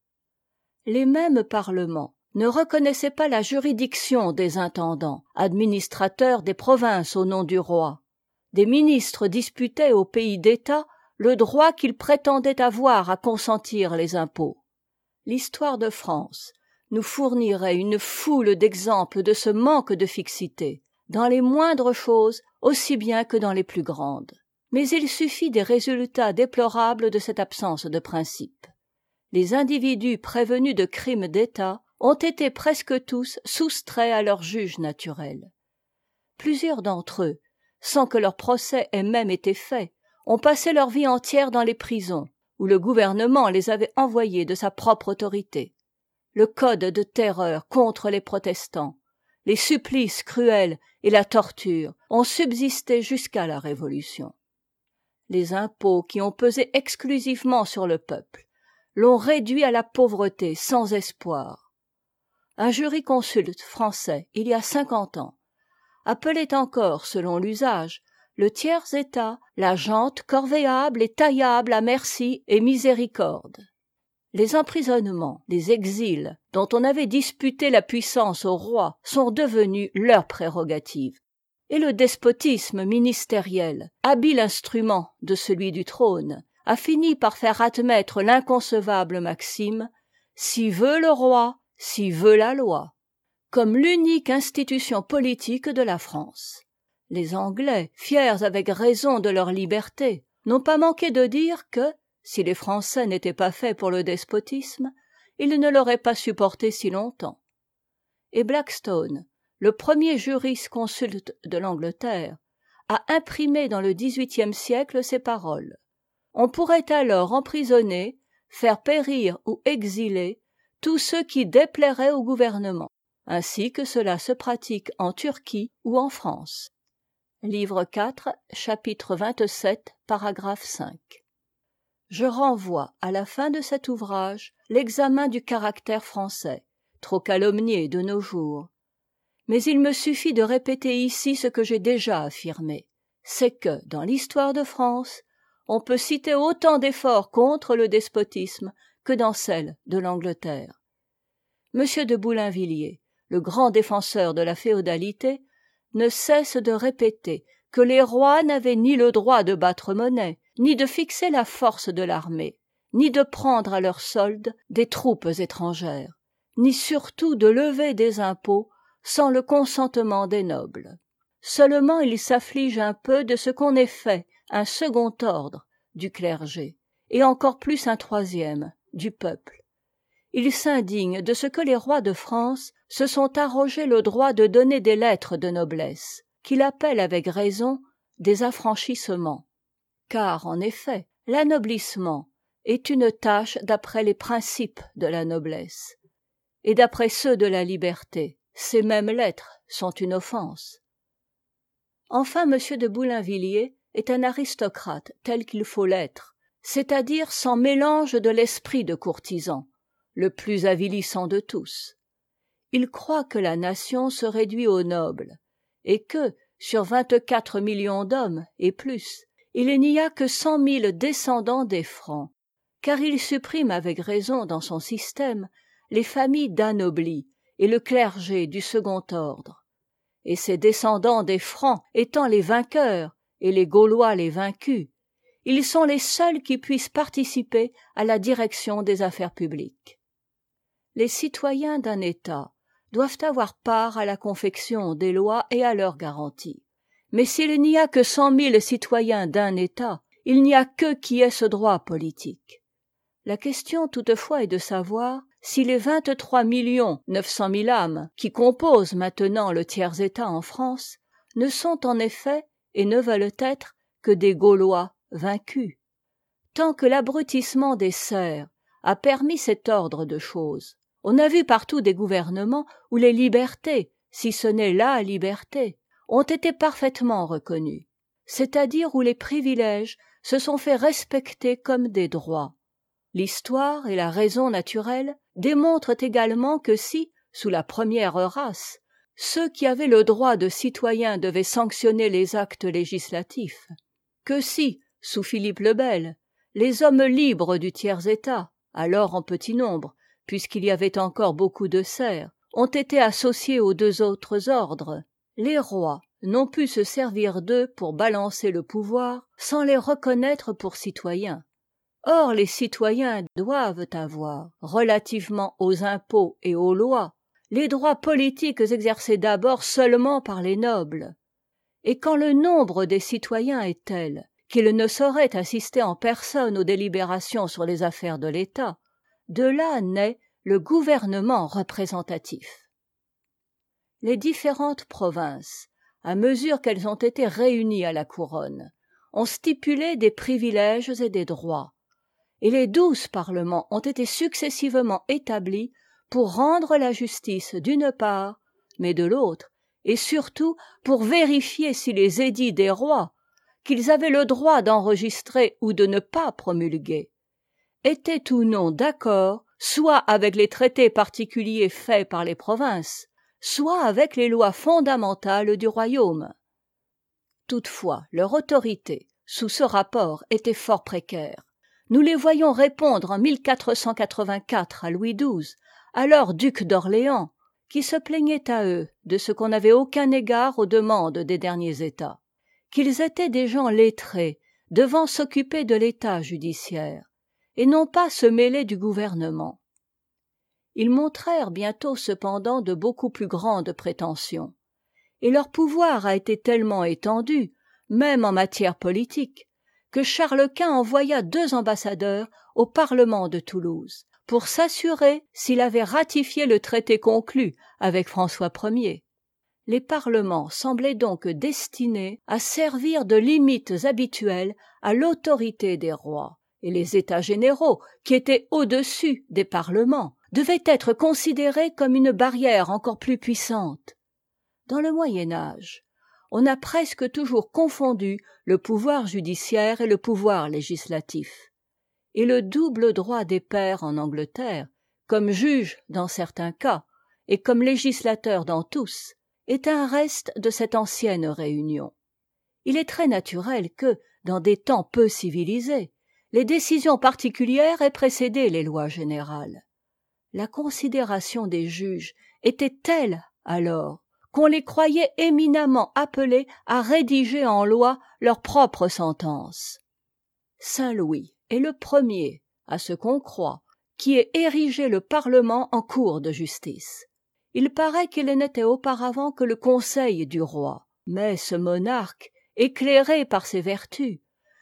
Les mêmes parlements ne reconnaissaient pas la juridiction des intendants, administrateurs des provinces au nom du roi. Des ministres disputaient aux pays d'État le droit qu'ils prétendaient avoir à consentir les impôts. L'histoire de France nous fournirait une foule d'exemples de ce manque de fixité, dans les moindres choses aussi bien que dans les plus grandes. Mais il suffit des résultats déplorables de cette absence de principe. Les individus prévenus de crimes d'État ont été presque tous soustraits à leur juge naturel. Plusieurs d'entre eux, sans que leur procès ait même été fait, ont passé leur vie entière dans les prisons, où le gouvernement les avait envoyés de sa propre autorité. Le code de terreur contre les protestants, les supplices cruels et la torture ont subsisté jusqu'à la Révolution. Les impôts qui ont pesé exclusivement sur le peuple l'ont réduit à la pauvreté sans espoir. Un jurisconsulte français, il y a cinquante ans, appelait encore, selon l'usage, le tiers-état la gente corvéable et taillable à merci et miséricorde. Les emprisonnements, les exils, dont on avait disputé la puissance au roi, sont devenus leur prérogative. Et le despotisme ministériel, habile instrument de celui du trône, a fini par faire admettre l'inconcevable maxime « si veut le roi, si veut la loi », comme l'unique institution politique de la France. Les Anglais, fiers avec raison de leur liberté, n'ont pas manqué de dire que, si les Français n'étaient pas faits pour le despotisme, ils ne l'auraient pas supporté si longtemps. Et Blackstone, le premier jurisconsulte de l'Angleterre, a imprimé dans le dix-huitième siècle ces paroles. On pourrait alors emprisonner, faire périr ou exiler tous ceux qui déplairaient au gouvernement, ainsi que cela se pratique en Turquie ou en France. Livre quatre, chapitre vingt-sept, paragraphe cinq. Je renvoie à la fin de cet ouvrage l'examen du caractère français, trop calomnié de nos jours. Mais il me suffit de répéter ici ce que j'ai déjà affirmé, c'est que, dans l'histoire de France, on peut citer autant d'efforts contre le despotisme que dans celle de l'Angleterre. Monsieur de Boulainvilliers, le grand défenseur de la féodalité, ne cesse de répéter que les rois n'avaient ni le droit de battre monnaie, ni de fixer la force de l'armée, ni de prendre à leur solde des troupes étrangères, ni surtout de lever des impôts sans le consentement des nobles. Seulement il s'afflige un peu de ce qu'on ait fait un second ordre du clergé, et encore plus un troisième, du peuple. Il s'indigne de ce que les rois de France se sont arrogé le droit de donner des lettres de noblesse, qu'il appelle avec raison des affranchissements. Car, en effet, l'anoblissement est une tâche d'après les principes de la noblesse, et d'après ceux de la liberté. Ces mêmes lettres sont une offense. Enfin, M. de Boulainvilliers est un aristocrate tel qu'il faut l'être, c'est-à-dire sans mélange de l'esprit de courtisan, le plus avilissant de tous. Il croit que la nation se réduit aux nobles, et que, sur vingt-quatre millions d'hommes et plus, il n'y a que cent mille descendants des Francs, car il supprime avec raison dans son système les familles d'anoblis et le clergé du second ordre, et ces descendants des Francs étant les vainqueurs et les Gaulois les vaincus, ils sont les seuls qui puissent participer à la direction des affaires publiques. Les citoyens d'un État doivent avoir part à la confection des lois et à leur garantie. Mais s'il n'y a que cent mille citoyens d'un État, il n'y a qu'eux qui aient ce droit politique. La question toutefois est de savoir si les vingt-trois millions neuf cent mille âmes qui composent maintenant le tiers-État en France ne sont en effet et ne veulent être que des Gaulois vaincus. Tant que l'abrutissement des serfs a permis cet ordre de choses, on a vu partout des gouvernements où les libertés, si ce n'est la liberté, ont été parfaitement reconnues, c'est-à-dire où les privilèges se sont fait respecter comme des droits. L'histoire et la raison naturelle démontrent également que si, sous la première race, ceux qui avaient le droit de citoyen devaient sanctionner les actes législatifs, que si, sous Philippe le Bel, les hommes libres du tiers-État, alors en petit nombre, puisqu'il y avait encore beaucoup de serfs, ont été associés aux deux autres ordres, les rois n'ont pu se servir d'eux pour balancer le pouvoir sans les reconnaître pour citoyens. Or les citoyens doivent avoir, relativement aux impôts et aux lois, les droits politiques exercés d'abord seulement par les nobles. Et quand le nombre des citoyens est tel qu'ils ne sauraient assister en personne aux délibérations sur les affaires de l'État, de là naît le gouvernement représentatif. Les différentes provinces, à mesure qu'elles ont été réunies à la couronne, ont stipulé des privilèges et des droits, et les douze parlements ont été successivement établis pour rendre la justice d'une part, mais de l'autre, et surtout pour vérifier si les édits des rois, qu'ils avaient le droit d'enregistrer ou de ne pas promulguer, étaient ou non d'accord soit avec les traités particuliers faits par les provinces, soit avec les lois fondamentales du royaume. Toutefois, leur autorité, sous ce rapport, était fort précaire. Nous les voyons répondre en mille quatre cent quatre-vingt-quatre à Louis douze, alors duc d'Orléans, qui se plaignait à eux de ce qu'on n'avait aucun égard aux demandes des derniers États, qu'ils étaient des gens lettrés devant s'occuper de l'état judiciaire, et non pas se mêler du gouvernement. Ils montrèrent bientôt cependant de beaucoup plus grandes prétentions, et leur pouvoir a été tellement étendu, même en matière politique, que Charles Quint envoya deux ambassadeurs au Parlement de Toulouse pour s'assurer s'il avait ratifié le traité conclu avec François Ier. Les parlements semblaient donc destinés à servir de limites habituelles à l'autorité des rois, et les États généraux, qui étaient au-dessus des parlements, devaient être considérés comme une barrière encore plus puissante. Dans le Moyen Âge, on a presque toujours confondu le pouvoir judiciaire et le pouvoir législatif. Et le double droit des pairs en Angleterre, comme juge dans certains cas et comme législateur dans tous, est un reste de cette ancienne réunion. Il est très naturel que, dans des temps peu civilisés, les décisions particulières aient précédé les lois générales. La considération des juges était telle alors qu'on les croyait éminemment appelés à rédiger en loi leurs propres sentences. Saint Louis est le premier, à ce qu'on croit, qui ait érigé le Parlement en cour de justice. Il paraît qu'il n'était auparavant que le conseil du roi, mais ce monarque, éclairé par ses vertus,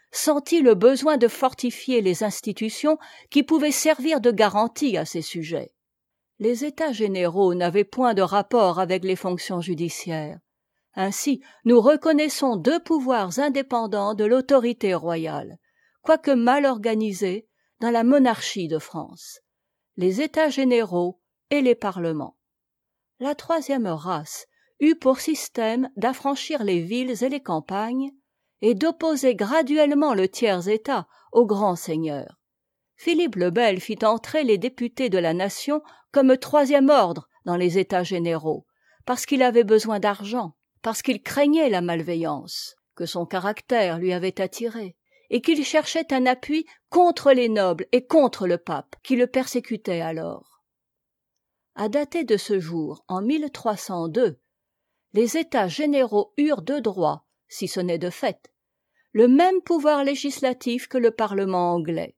sentit le besoin de fortifier les institutions qui pouvaient servir de garantie à ses sujets. Les états généraux n'avaient point de rapport avec les fonctions judiciaires. Ainsi, nous reconnaissons deux pouvoirs indépendants de l'autorité royale, quoique mal organisés, dans la monarchie de France, les états généraux et les parlements. La troisième race eut pour système d'affranchir les villes et les campagnes, et d'opposer graduellement le tiers-état aux grands seigneurs. Philippe le Bel fit entrer les députés de la nation comme troisième ordre dans les états généraux, parce qu'il avait besoin d'argent, parce qu'il craignait la malveillance, que son caractère lui avait attiré, et qu'il cherchait un appui contre les nobles et contre le pape, qui le persécutaient alors. À dater de ce jour, en mille trois cent deux, les états généraux eurent de droit, si ce n'est de fait, le même pouvoir législatif que le Parlement anglais.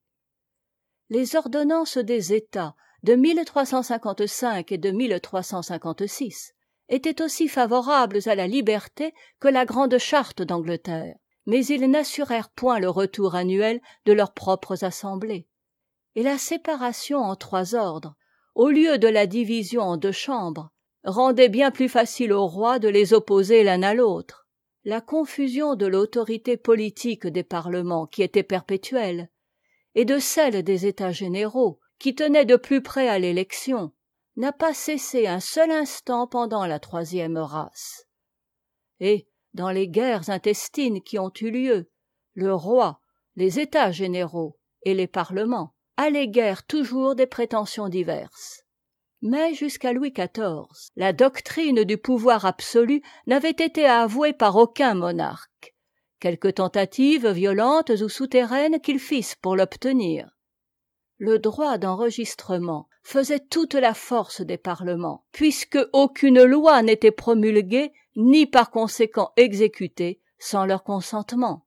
Les ordonnances des États de mille trois cent cinquante-cinq et de mille trois cent cinquante-six étaient aussi favorables à la liberté que la Grande Charte d'Angleterre, mais ils n'assurèrent point le retour annuel de leurs propres assemblées. Et la séparation en trois ordres, au lieu de la division en deux chambres, rendait bien plus facile au roi de les opposer l'un à l'autre. La confusion de l'autorité politique des parlements, qui était perpétuelle, et de celle des États généraux, qui tenaient de plus près à l'élection, n'a pas cessé un seul instant pendant la troisième race. Et, dans les guerres intestines qui ont eu lieu, le roi, les États généraux et les parlements alléguèrent toujours des prétentions diverses. Mais jusqu'à Louis quatorze, la doctrine du pouvoir absolu n'avait été avouée par aucun monarque, quelques tentatives violentes ou souterraines qu'ils fissent pour l'obtenir. Le droit d'enregistrement faisait toute la force des parlements, puisque aucune loi n'était promulguée ni par conséquent exécutée sans leur consentement.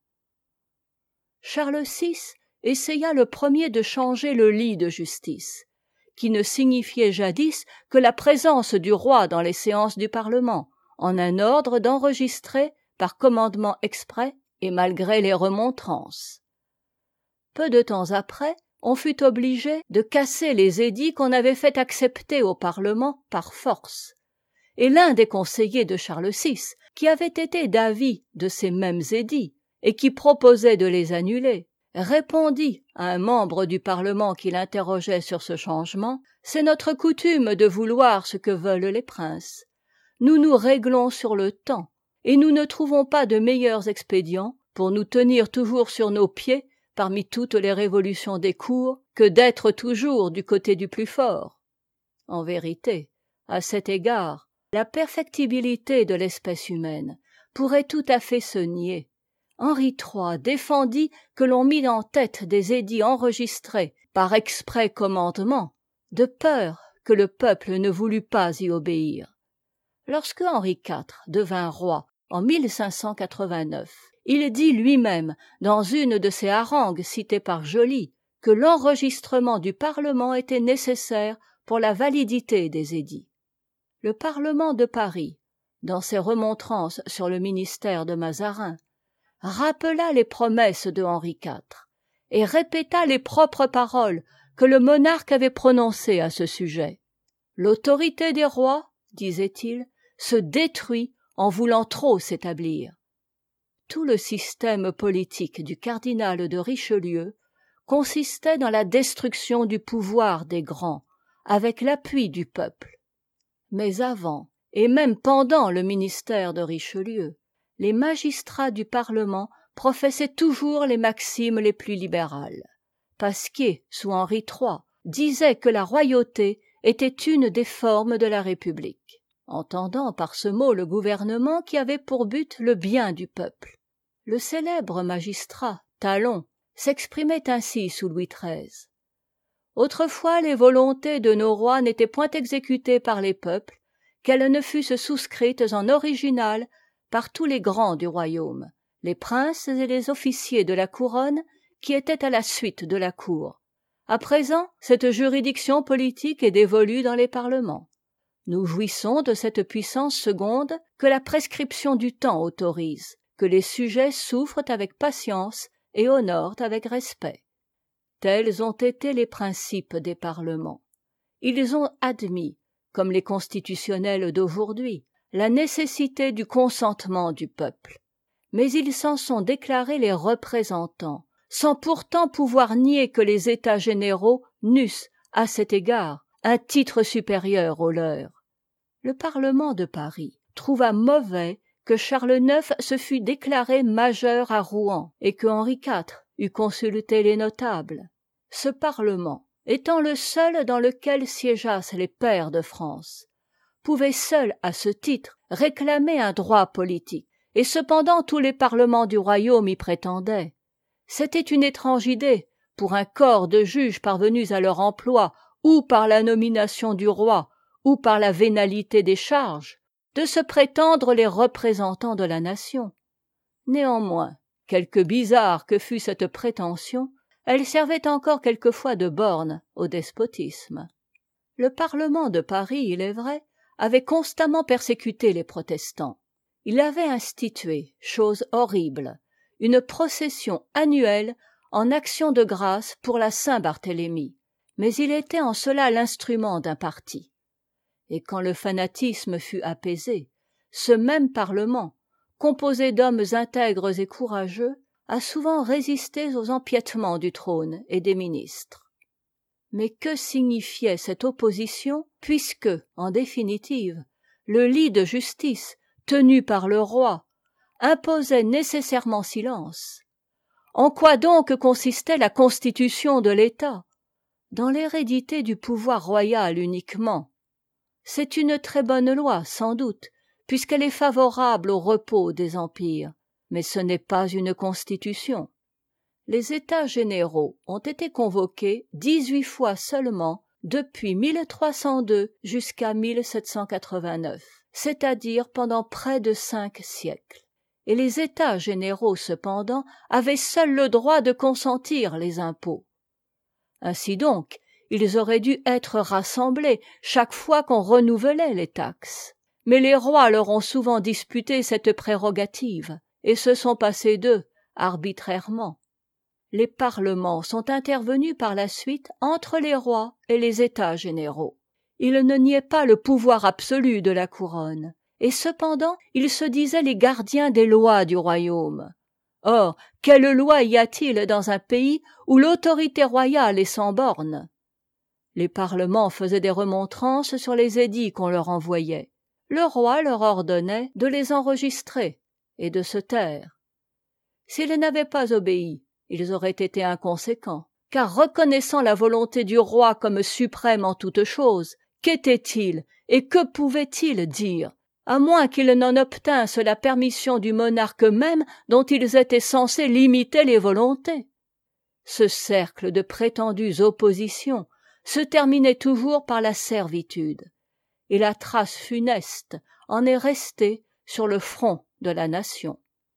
Charles six essaya le premier de changer le lit de justice, qui ne signifiait jadis que la présence du roi dans les séances du Parlement, en un ordre d'enregistrer par commandement exprès et malgré les remontrances. Peu de temps après, on fut obligé de casser les édits qu'on avait fait accepter au Parlement par force. Et l'un des conseillers de Charles six, qui avait été d'avis de ces mêmes édits, et qui proposait de les annuler, répondit à un membre du Parlement qui l'interrogeait sur ce changement: « C'est notre coutume de vouloir ce que veulent les princes. Nous nous réglons sur le temps, et nous ne trouvons pas de meilleurs expédients pour nous tenir toujours sur nos pieds parmi toutes les révolutions des cours que d'être toujours du côté du plus fort. » En vérité, à cet égard, la perfectibilité de l'espèce humaine pourrait tout à fait se nier. Henri trois défendit que l'on mît en tête des édits enregistrés par exprès commandement, de peur que le peuple ne voulût pas y obéir. Lorsque Henri quatre devint roi en mille cinq cent quatre-vingt-neuf, il dit lui-même, dans une de ses harangues citées par Joly, que l'enregistrement du Parlement était nécessaire pour la validité des édits. Le Parlement de Paris, dans ses remontrances sur le ministère de Mazarin, rappela les promesses de Henri quatre et répéta les propres paroles que le monarque avait prononcées à ce sujet. « L'autorité des rois, disait-il, se détruit en voulant trop s'établir. » Tout le système politique du cardinal de Richelieu consistait dans la destruction du pouvoir des grands, avec l'appui du peuple. Mais avant, et même pendant le ministère de Richelieu, les magistrats du Parlement professaient toujours les maximes les plus libérales. Pasquier, sous Henri trois, disait que la royauté était une des formes de la République, entendant par ce mot le gouvernement qui avait pour but le bien du peuple. Le célèbre magistrat Talon s'exprimait ainsi sous Louis treize. « Autrefois les volontés de nos rois n'étaient point exécutées par les peuples, qu'elles ne fussent souscrites en original par tous les grands du royaume, les princes et les officiers de la couronne qui étaient à la suite de la cour. À présent, cette juridiction politique est dévolue dans les parlements. Nous jouissons de cette puissance seconde que la prescription du temps autorise, que les sujets souffrent avec patience et honorent avec respect. Tels ont été les principes des parlements. Ils ont admis, comme les constitutionnels d'aujourd'hui, la nécessité du consentement du peuple. Mais ils s'en sont déclarés les représentants, sans pourtant pouvoir nier que les états généraux n'eussent, à cet égard, un titre supérieur au leur. Le Parlement de Paris trouva mauvais que Charles neuf se fût déclaré majeur à Rouen et que Henri quatre eût consulté les notables. Ce Parlement, étant le seul dans lequel siégeassent les pairs de France, pouvait seul, à ce titre, réclamer un droit politique, et cependant tous les parlements du royaume y prétendaient. C'était une étrange idée, pour un corps de juges parvenus à leur emploi, ou par la nomination du roi, ou par la vénalité des charges, de se prétendre les représentants de la nation. Néanmoins, quelque bizarre que fût cette prétention, elle servait encore quelquefois de borne au despotisme. Le Parlement de Paris, il est vrai, avait constamment persécuté les protestants. Il avait institué, chose horrible, une procession annuelle en action de grâce pour la Saint-Barthélemy, mais il était en cela l'instrument d'un parti. Et quand le fanatisme fut apaisé, ce même Parlement, composé d'hommes intègres et courageux, a souvent résisté aux empiétements du trône et des ministres. Mais que signifiait cette opposition, puisque, en définitive, le lit de justice, tenu par le roi, imposait nécessairement silence? En quoi donc consistait la constitution de l'État? Dans l'hérédité du pouvoir royal uniquement. C'est une très bonne loi, sans doute, puisqu'elle est favorable au repos des empires, mais ce n'est pas une constitution. Les États généraux ont été convoqués dix-huit fois seulement depuis mille trois cent deux jusqu'à mille sept cent quatre-vingt-neuf, c'est-à-dire pendant près de cinq siècles. Et les États généraux, cependant, avaient seuls le droit de consentir les impôts. Ainsi donc, ils auraient dû être rassemblés chaque fois qu'on renouvelait les taxes. Mais les rois leur ont souvent disputé cette prérogative, et se sont passés d'eux arbitrairement. Les parlements sont intervenus par la suite entre les rois et les États généraux. Ils ne niaient pas le pouvoir absolu de la couronne, et cependant ils se disaient les gardiens des lois du royaume. Or, quelle loi y a-t-il dans un pays où l'autorité royale est sans bornes? Les parlements faisaient des remontrances sur les édits qu'on leur envoyait. Le roi leur ordonnait de les enregistrer et de se taire. S'ils n'avaient pas obéi, ils auraient été inconséquents, car reconnaissant la volonté du roi comme suprême en toutes choses, qu'était-il et que pouvait-il dire, à moins qu'ils n'en obtinssent la permission du monarque même dont ils étaient censés limiter les volontés? Ce cercle de prétendues oppositions se terminait toujours par la servitude, et la trace funeste en est restée sur le front de la nation.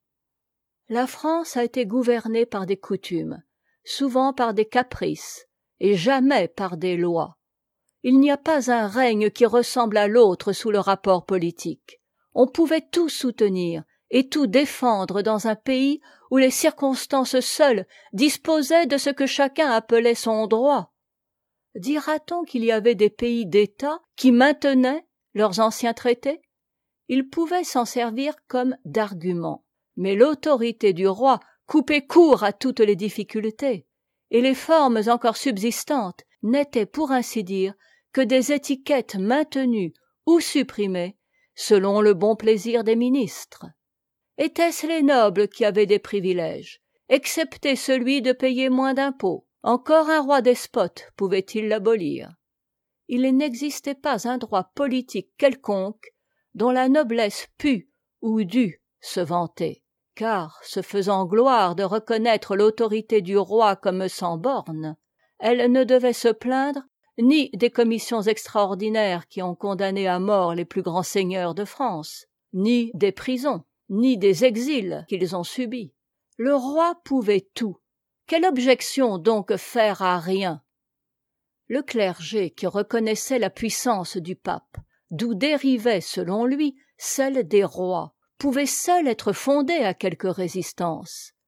La France a été gouvernée par des coutumes, souvent par des caprices, et jamais par des lois. Il n'y a pas un règne qui ressemble à l'autre sous le rapport politique. On pouvait tout soutenir et tout défendre dans un pays où les circonstances seules disposaient de ce que chacun appelait son droit. Dira-t-on qu'il y avait des pays d'État qui maintenaient leurs anciens traités? Ils pouvaient s'en servir comme d'argument. Mais l'autorité du roi coupait court à toutes les difficultés, et les formes encore subsistantes n'étaient pour ainsi dire que des étiquettes maintenues ou supprimées selon le bon plaisir des ministres. Étaient-ce les nobles qui avaient des privilèges, excepté celui de payer moins d'impôts? Encore un roi despote pouvait-il l'abolir? Il n'existait pas un droit politique quelconque dont la noblesse pût ou dût se vanter. Car, se faisant gloire de reconnaître l'autorité du roi comme sans bornes, elle ne devait se plaindre ni des commissions extraordinaires qui ont condamné à mort les plus grands seigneurs de France, ni des prisons, ni des exils qu'ils ont subis. Le roi pouvait tout. Quelle objection donc faire à rien? Le clergé qui reconnaissait la puissance du pape, d'où dérivait, selon lui, celle des rois, pouvait seul être fondé à quelque résistance.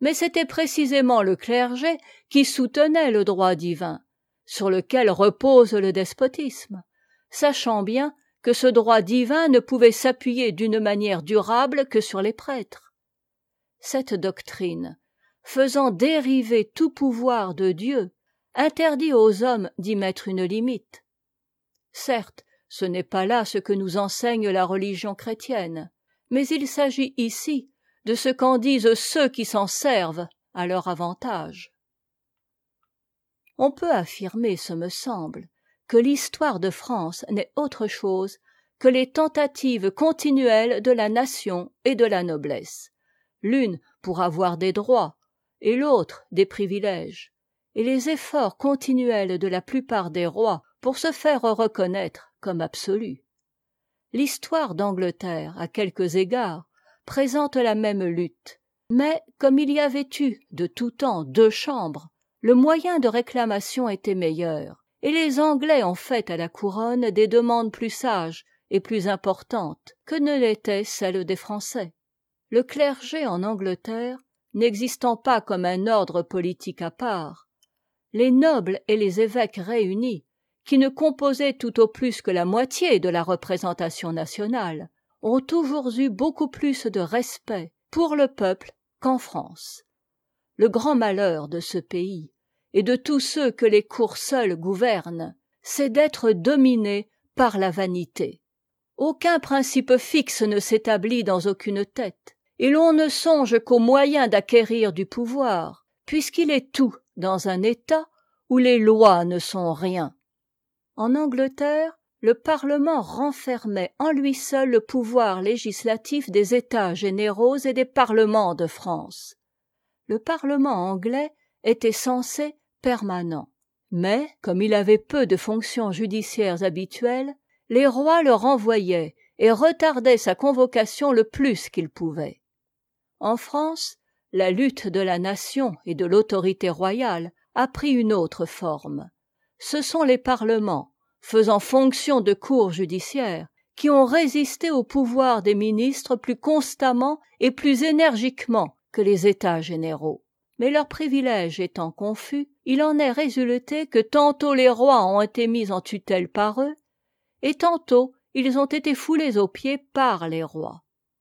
mais c'était précisément le clergé qui soutenait le droit divin, sur lequel repose le despotisme, sachant bien que ce droit divin ne pouvait s'appuyer d'une manière durable que sur les prêtres. Cette doctrine, faisant dériver tout pouvoir de Dieu, interdit aux hommes d'y mettre une limite. Certes, ce n'est pas là ce que nous enseigne la religion chrétienne, mais il s'agit ici de ce qu'en disent ceux qui s'en servent à leur avantage. On peut affirmer, ce me semble, que l'histoire de France n'est autre chose que les tentatives continuelles de la nation et de la noblesse, l'une pour avoir des droits et l'autre des privilèges, et les efforts continuels de la plupart des rois pour se faire reconnaître comme absolus. L'histoire d'Angleterre, à quelques égards, présente la même lutte, mais comme il y avait eu de tout temps deux chambres, le moyen de réclamation était meilleur, et les Anglais ont fait à la couronne des demandes plus sages et plus importantes que ne l'étaient celles des Français. Le clergé en Angleterre n'existant pas comme un ordre politique à part, les nobles et les évêques réunis, qui ne composaient tout au plus que la moitié de la représentation nationale, ont toujours eu beaucoup plus de respect pour le peuple qu'en France. Le grand malheur de ce pays, et de tous ceux que les cours seuls gouvernent, c'est d'être dominés par la vanité. Aucun principe fixe ne s'établit dans aucune tête, et l'on ne songe qu'aux moyens d'acquérir du pouvoir, puisqu'il est tout dans un État où les lois ne sont rien. En Angleterre, le Parlement renfermait en lui seul le pouvoir législatif des États généraux et des parlements de France. Le Parlement anglais était censé permanent, mais comme il avait peu de fonctions judiciaires habituelles, les rois le renvoyaient et retardaient sa convocation le plus qu'ils pouvaient. En France, la lutte de la nation et de l'autorité royale a pris une autre forme. Ce sont les parlements, faisant fonction de cours judiciaires, qui ont résisté au pouvoir des ministres plus constamment et plus énergiquement que les États généraux. Mais leurs privilèges étant confus, il en est résulté que tantôt les rois ont été mis en tutelle par eux, et tantôt ils ont été foulés aux pieds par les rois.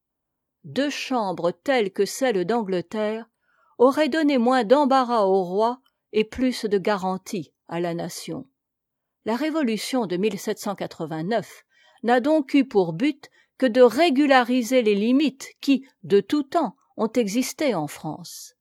Deux chambres telles que celle d'Angleterre auraient donné moins d'embarras aux rois et plus de garanties à la nation. La révolution de mille sept cent quatre-vingt-neuf n'a donc eu pour but que de régulariser les limites qui, de tout temps, ont existé en France.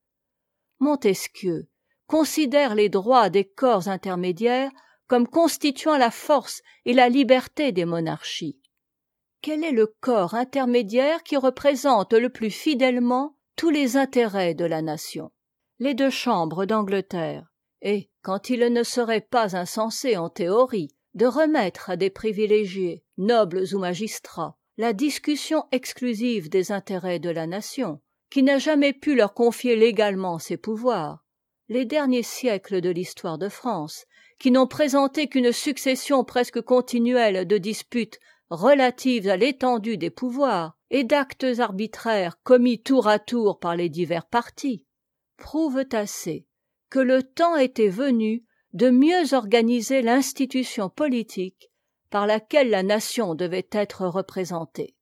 Montesquieu considère les droits des corps intermédiaires comme constituant la force et la liberté des monarchies. Quel est le corps intermédiaire qui représente le plus fidèlement tous les intérêts de la nation? Les deux chambres d'Angleterre. Et, quand il ne serait pas insensé en théorie de remettre à des privilégiés, nobles ou magistrats, la discussion exclusive des intérêts de la nation, qui n'a jamais pu leur confier légalement ses pouvoirs, les derniers siècles de l'histoire de France, qui n'ont présenté qu'une succession presque continuelle de disputes relatives à l'étendue des pouvoirs et d'actes arbitraires commis tour à tour par les divers partis, prouvent assez que le temps était venu de mieux organiser l'institution politique par laquelle la nation devait être représentée.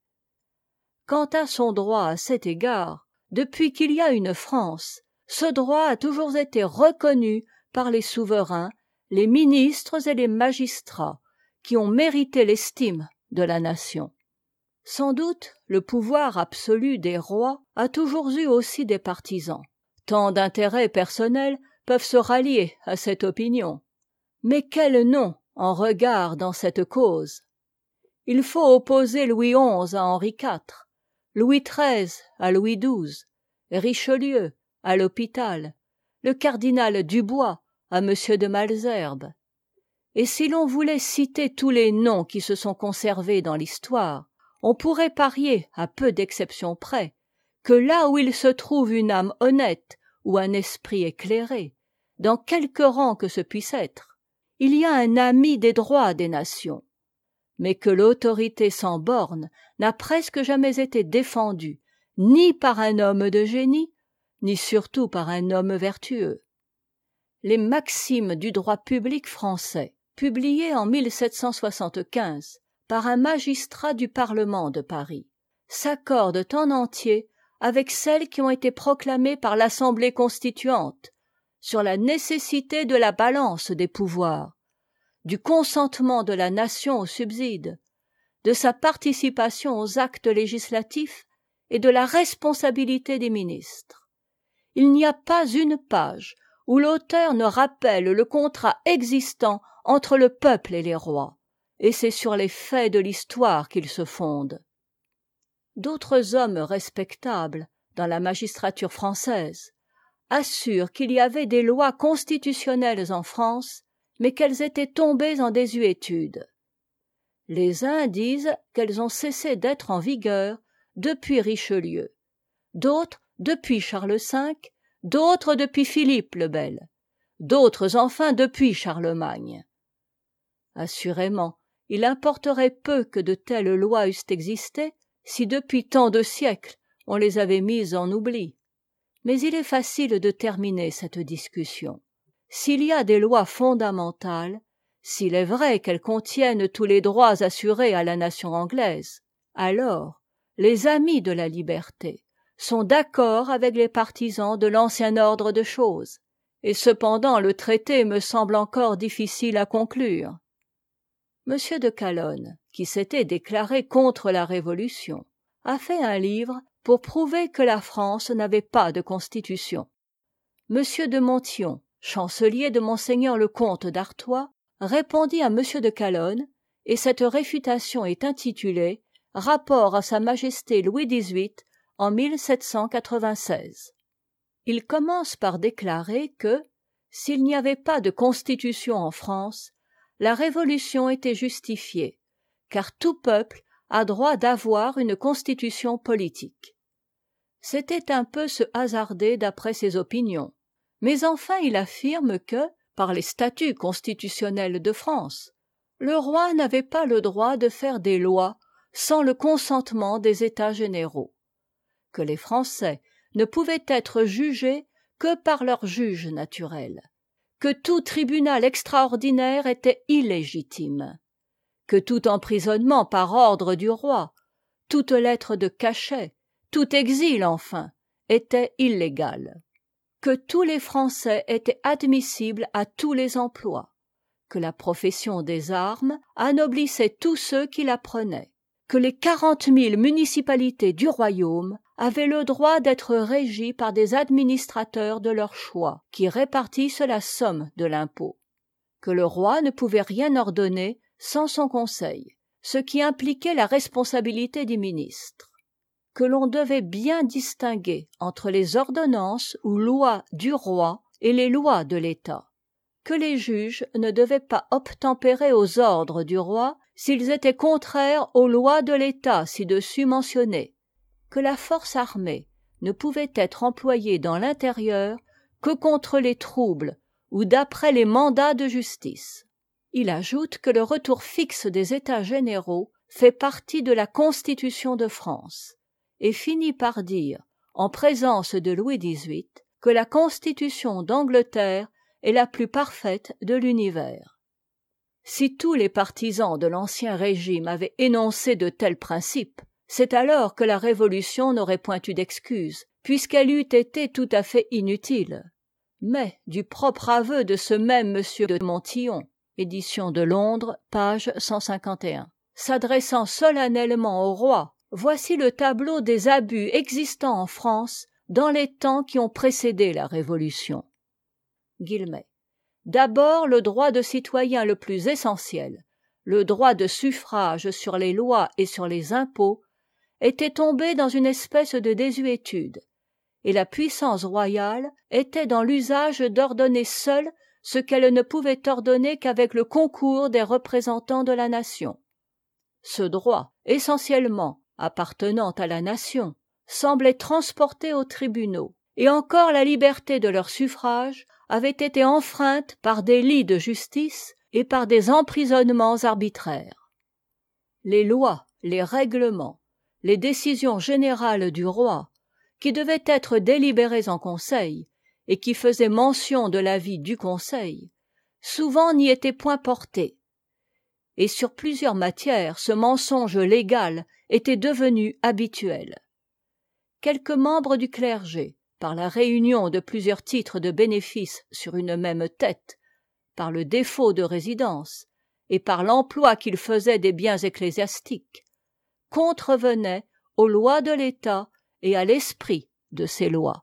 Quant à son droit à cet égard, depuis qu'il y a une France, ce droit a toujours été reconnu par les souverains, les ministres et les magistrats, qui ont mérité l'estime de la nation. Sans doute, le pouvoir absolu des rois a toujours eu aussi des partisans. Tant d'intérêts personnels peuvent se rallier à cette opinion. Mais quel nom en regard dans cette cause? Il faut opposer Louis onze à Henri quatre, Louis treize à Louis douze, Richelieu à l'hôpital, le cardinal Dubois à M. de Malesherbes. Et si l'on voulait citer tous les noms qui se sont conservés dans l'histoire, on pourrait parier, à peu d'exceptions près, que là où il se trouve une âme honnête ou un esprit éclairé, dans quelque rang que ce puisse être, il y a un ami des droits des nations, mais que l'autorité sans bornes n'a presque jamais été défendue ni par un homme de génie, ni surtout par un homme vertueux. Les maximes du droit public français, publiées en mille sept cent soixante-quinze par un magistrat du Parlement de Paris, s'accordent en entier avec celles qui ont été proclamées par l'Assemblée constituante sur la nécessité de la balance des pouvoirs, du consentement de la nation aux subsides, de sa participation aux actes législatifs et de la responsabilité des ministres. Il n'y a pas une page où l'auteur ne rappelle le contrat existant entre le peuple et les rois, et c'est sur les faits de l'histoire qu'il se fonde. D'autres hommes respectables dans la magistrature française assurent qu'il y avait des lois constitutionnelles en France, mais qu'elles étaient tombées en désuétude. Les uns disent qu'elles ont cessé d'être en vigueur depuis Richelieu, d'autres depuis Charles cinq, d'autres depuis Philippe le Bel, d'autres enfin depuis Charlemagne. Assurément, il importerait peu que de telles lois eussent existé si depuis tant de siècles on les avait mises en oubli. Mais il est facile de terminer cette discussion. S'il y a des lois fondamentales, s'il est vrai qu'elles contiennent tous les droits assurés à la nation anglaise, alors les amis de la liberté sont d'accord avec les partisans de l'ancien ordre de choses, et cependant le traité me semble encore difficile à conclure. M. de Calonne, qui s'était déclaré contre la Révolution, a fait un livre pour prouver que la France n'avait pas de constitution. M. de Montyon, chancelier de monseigneur le comte d'Artois, répondit à M. de Calonne, et cette réfutation est intitulée « Rapport à Sa Majesté Louis dix-huit en mille sept cent quatre-vingt-seize ». Il commence par déclarer que, s'il n'y avait pas de constitution en France, la Révolution était justifiée, car tout peuple a droit d'avoir une constitution politique. C'était un peu se hasarder d'après ses opinions, mais enfin il affirme que, par les statuts constitutionnels de France, le roi n'avait pas le droit de faire des lois sans le consentement des États généraux, que les Français ne pouvaient être jugés que par leurs juges naturels, que tout tribunal extraordinaire était illégitime, que tout emprisonnement par ordre du roi, toute lettre de cachet, tout exil enfin, était illégal, que tous les Français étaient admissibles à tous les emplois, que la profession des armes anoblissait tous ceux qui la prenaient, que les quarante mille municipalités du royaume avaient le droit d'être régies par des administrateurs de leur choix, qui répartissent la somme de l'impôt, que le roi ne pouvait rien ordonner sans son conseil, ce qui impliquait la responsabilité des ministres, que l'on devait bien distinguer entre les ordonnances ou lois du roi et les lois de l'État, que les juges ne devaient pas obtempérer aux ordres du roi s'ils étaient contraires aux lois de l'État ci-dessus mentionnées, que la force armée ne pouvait être employée dans l'intérieur que contre les troubles ou d'après les mandats de justice. Il ajoute que le retour fixe des États généraux fait partie de la Constitution de France, et finit par dire, en présence de Louis dix-huit, que la Constitution d'Angleterre est la plus parfaite de l'univers. Si tous les partisans de l'Ancien Régime avaient énoncé de tels principes, c'est alors que la Révolution n'aurait point eu d'excuse, puisqu'elle eût été tout à fait inutile. Mais, du propre aveu de ce même M. de Montyon, édition de Londres, page cent cinquante et un, s'adressant solennellement au roi, voici le tableau des abus existants en France dans les temps qui ont précédé la Révolution. Guillemets. D'abord, le droit de citoyen le plus essentiel, le droit de suffrage sur les lois et sur les impôts, était tombé dans une espèce de désuétude, et la puissance royale était dans l'usage d'ordonner seule ce qu'elle ne pouvait ordonner qu'avec le concours des représentants de la nation. Ce droit, essentiellement appartenant à la nation, semblait transporté aux tribunaux, et encore la liberté de leur suffrage avait été enfreinte par des lits de justice et par des emprisonnements arbitraires. Les lois, les règlements, les décisions générales du roi, qui devaient être délibérés en conseil, et qui faisaient mention de l'avis du conseil, souvent n'y étaient point portés, et sur plusieurs matières ce mensonge légal était devenu habituel. Quelques membres du clergé, par la réunion de plusieurs titres de bénéfice sur une même tête, par le défaut de résidence, et par l'emploi qu'ils faisaient des biens ecclésiastiques, contrevenaient aux lois de l'État et à l'esprit de ces lois.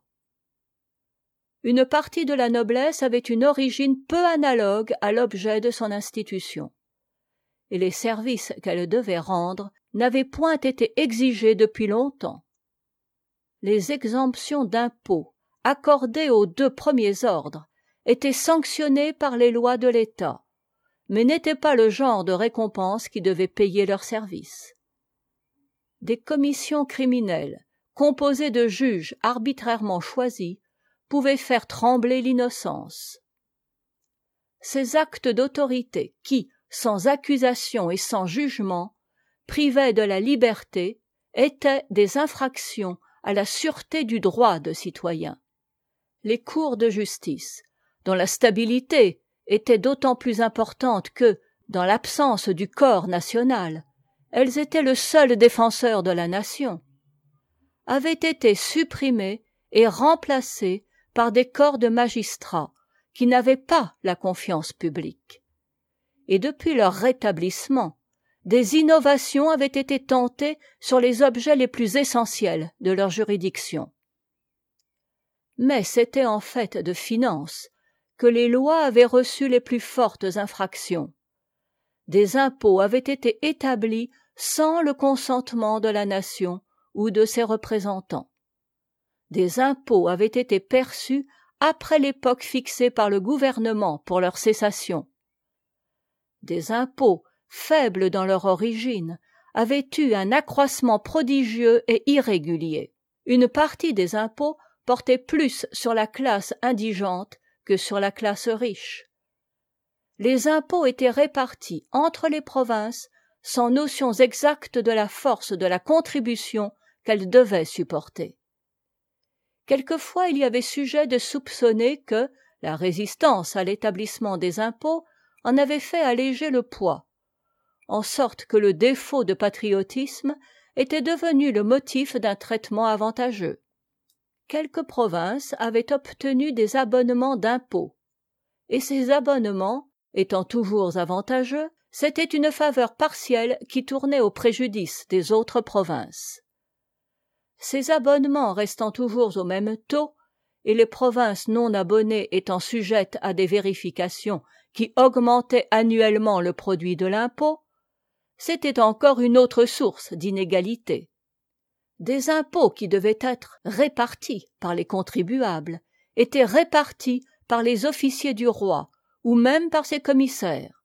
Une partie de la noblesse avait une origine peu analogue à l'objet de son institution, et les services qu'elle devait rendre n'avaient point été exigés depuis longtemps. Les exemptions d'impôts accordées aux deux premiers ordres étaient sanctionnées par les lois de l'État, mais n'étaient pas le genre de récompense qui devait payer leurs services. Des commissions criminelles, composées de juges arbitrairement choisis, pouvaient faire trembler l'innocence. Ces actes d'autorité qui, sans accusation et sans jugement, privaient de la liberté, étaient des infractions à la sûreté du droit de citoyen. Les cours de justice, dont la stabilité était d'autant plus importante que, dans l'absence du corps national, elles étaient le seul défenseur de la nation, avaient été supprimées et remplacées par des corps de magistrats qui n'avaient pas la confiance publique. Et depuis leur rétablissement, des innovations avaient été tentées sur les objets les plus essentiels de leur juridiction. Mais c'était en fait de finance que les lois avaient reçu les plus fortes infractions. Des impôts avaient été établis sans le consentement de la nation ou de ses représentants. Des impôts avaient été perçus après l'époque fixée par le gouvernement pour leur cessation. Des impôts, faibles dans leur origine, avaient eu un accroissement prodigieux et irrégulier. Une partie des impôts portait plus sur la classe indigente que sur la classe riche. Les impôts étaient répartis entre les provinces sans notions exactes de la force de la contribution qu'elles devaient supporter. Quelquefois il y avait sujet de soupçonner que la résistance à l'établissement des impôts en avait fait alléger le poids, en sorte que le défaut de patriotisme était devenu le motif d'un traitement avantageux. Quelques provinces avaient obtenu des abonnements d'impôts, et ces abonnements, étant toujours avantageux, c'était une faveur partielle qui tournait au préjudice des autres provinces. Ces abonnements restant toujours au même taux, et les provinces non abonnées étant sujettes à des vérifications qui augmentaient annuellement le produit de l'impôt, c'était encore une autre source d'inégalité. Des impôts qui devaient être répartis par les contribuables étaient répartis par les officiers du roi ou même par ses commissaires.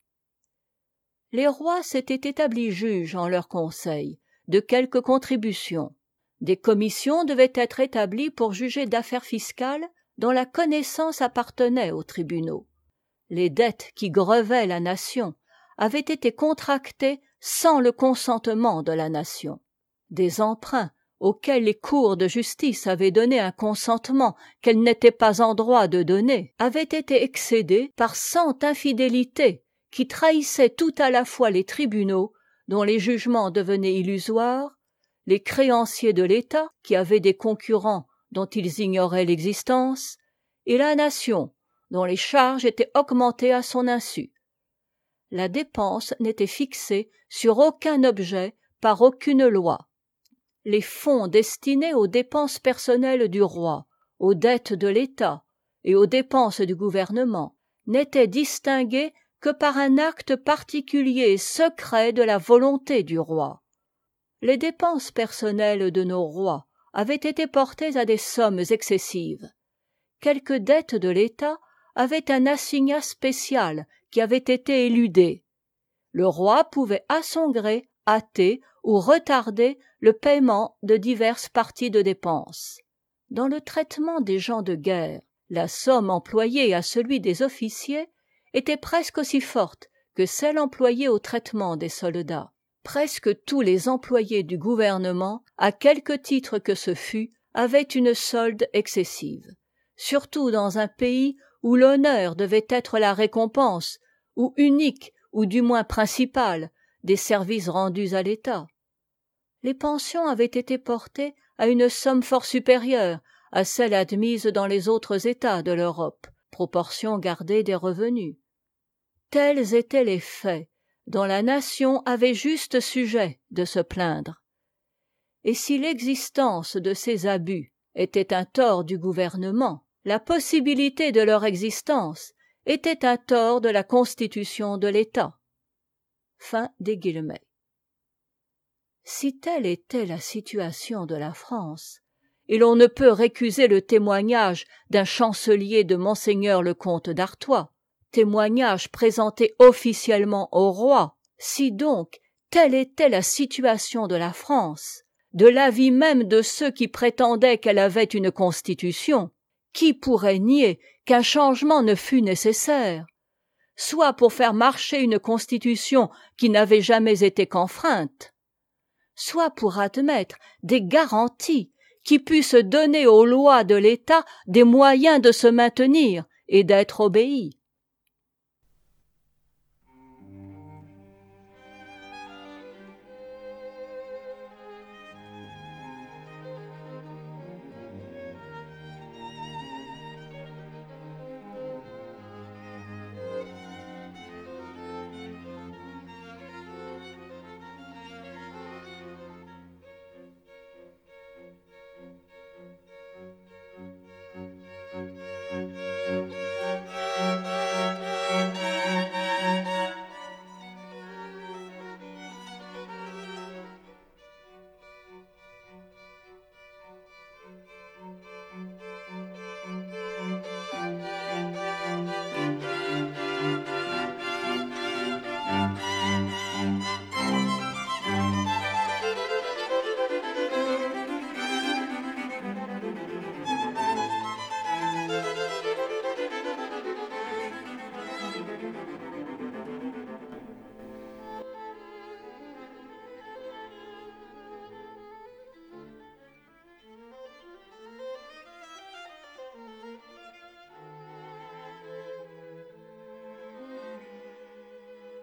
Les rois s'étaient établis juges en leur conseil de quelques contributions. Des commissions devaient être établies pour juger d'affaires fiscales dont la connaissance appartenait aux tribunaux. Les dettes qui grevaient la nation avaient été contractées sans le consentement de la nation. Des emprunts auxquels les cours de justice avaient donné un consentement qu'elles n'étaient pas en droit de donner avaient été excédés par cent infidélités qui trahissaient tout à la fois les tribunaux dont les jugements devenaient illusoires, les créanciers de l'État qui avaient des concurrents dont ils ignoraient l'existence, et la nation dont les charges étaient augmentées à son insu. La dépense n'était fixée sur aucun objet par aucune loi. Les fonds destinés aux dépenses personnelles du roi, aux dettes de l'État et aux dépenses du gouvernement n'étaient distingués que par un acte particulier et secret de la volonté du roi. Les dépenses personnelles de nos rois avaient été portées à des sommes excessives. Quelques dettes de l'État avaient un assignat spécial qui avait été éludé. Le roi pouvait à son gré hâter ou retarder le paiement de diverses parties de dépenses. Dans le traitement des gens de guerre, la somme employée à celui des officiers était presque aussi forte que celle employée au traitement des soldats. Presque tous les employés du gouvernement, à quelque titre que ce fût, avait une solde excessive, surtout dans un pays où l'honneur devait être la récompense, ou unique, ou du moins principale, des services rendus à l'État. Les pensions avaient été portées à une somme fort supérieure à celle admise dans les autres États de l'Europe, proportion gardée des revenus. Tels étaient les faits dont la nation avait juste sujet de se plaindre. Et si l'existence de ces abus était un tort du gouvernement, la possibilité de leur existence était un tort de la constitution de l'État. Fin des guillemets. Si telle était la situation de la France, et l'on ne peut récuser le témoignage d'un chancelier de monseigneur le comte d'Artois, témoignage présenté officiellement au roi, si donc telle était la situation de la France, de l'avis même de ceux qui prétendaient qu'elle avait une constitution, qui pourrait nier qu'un changement ne fût nécessaire, soit pour faire marcher une constitution qui n'avait jamais été qu'enfreinte, soit pour admettre des garanties qui pussent donner aux lois de l'État des moyens de se maintenir et d'être obéies.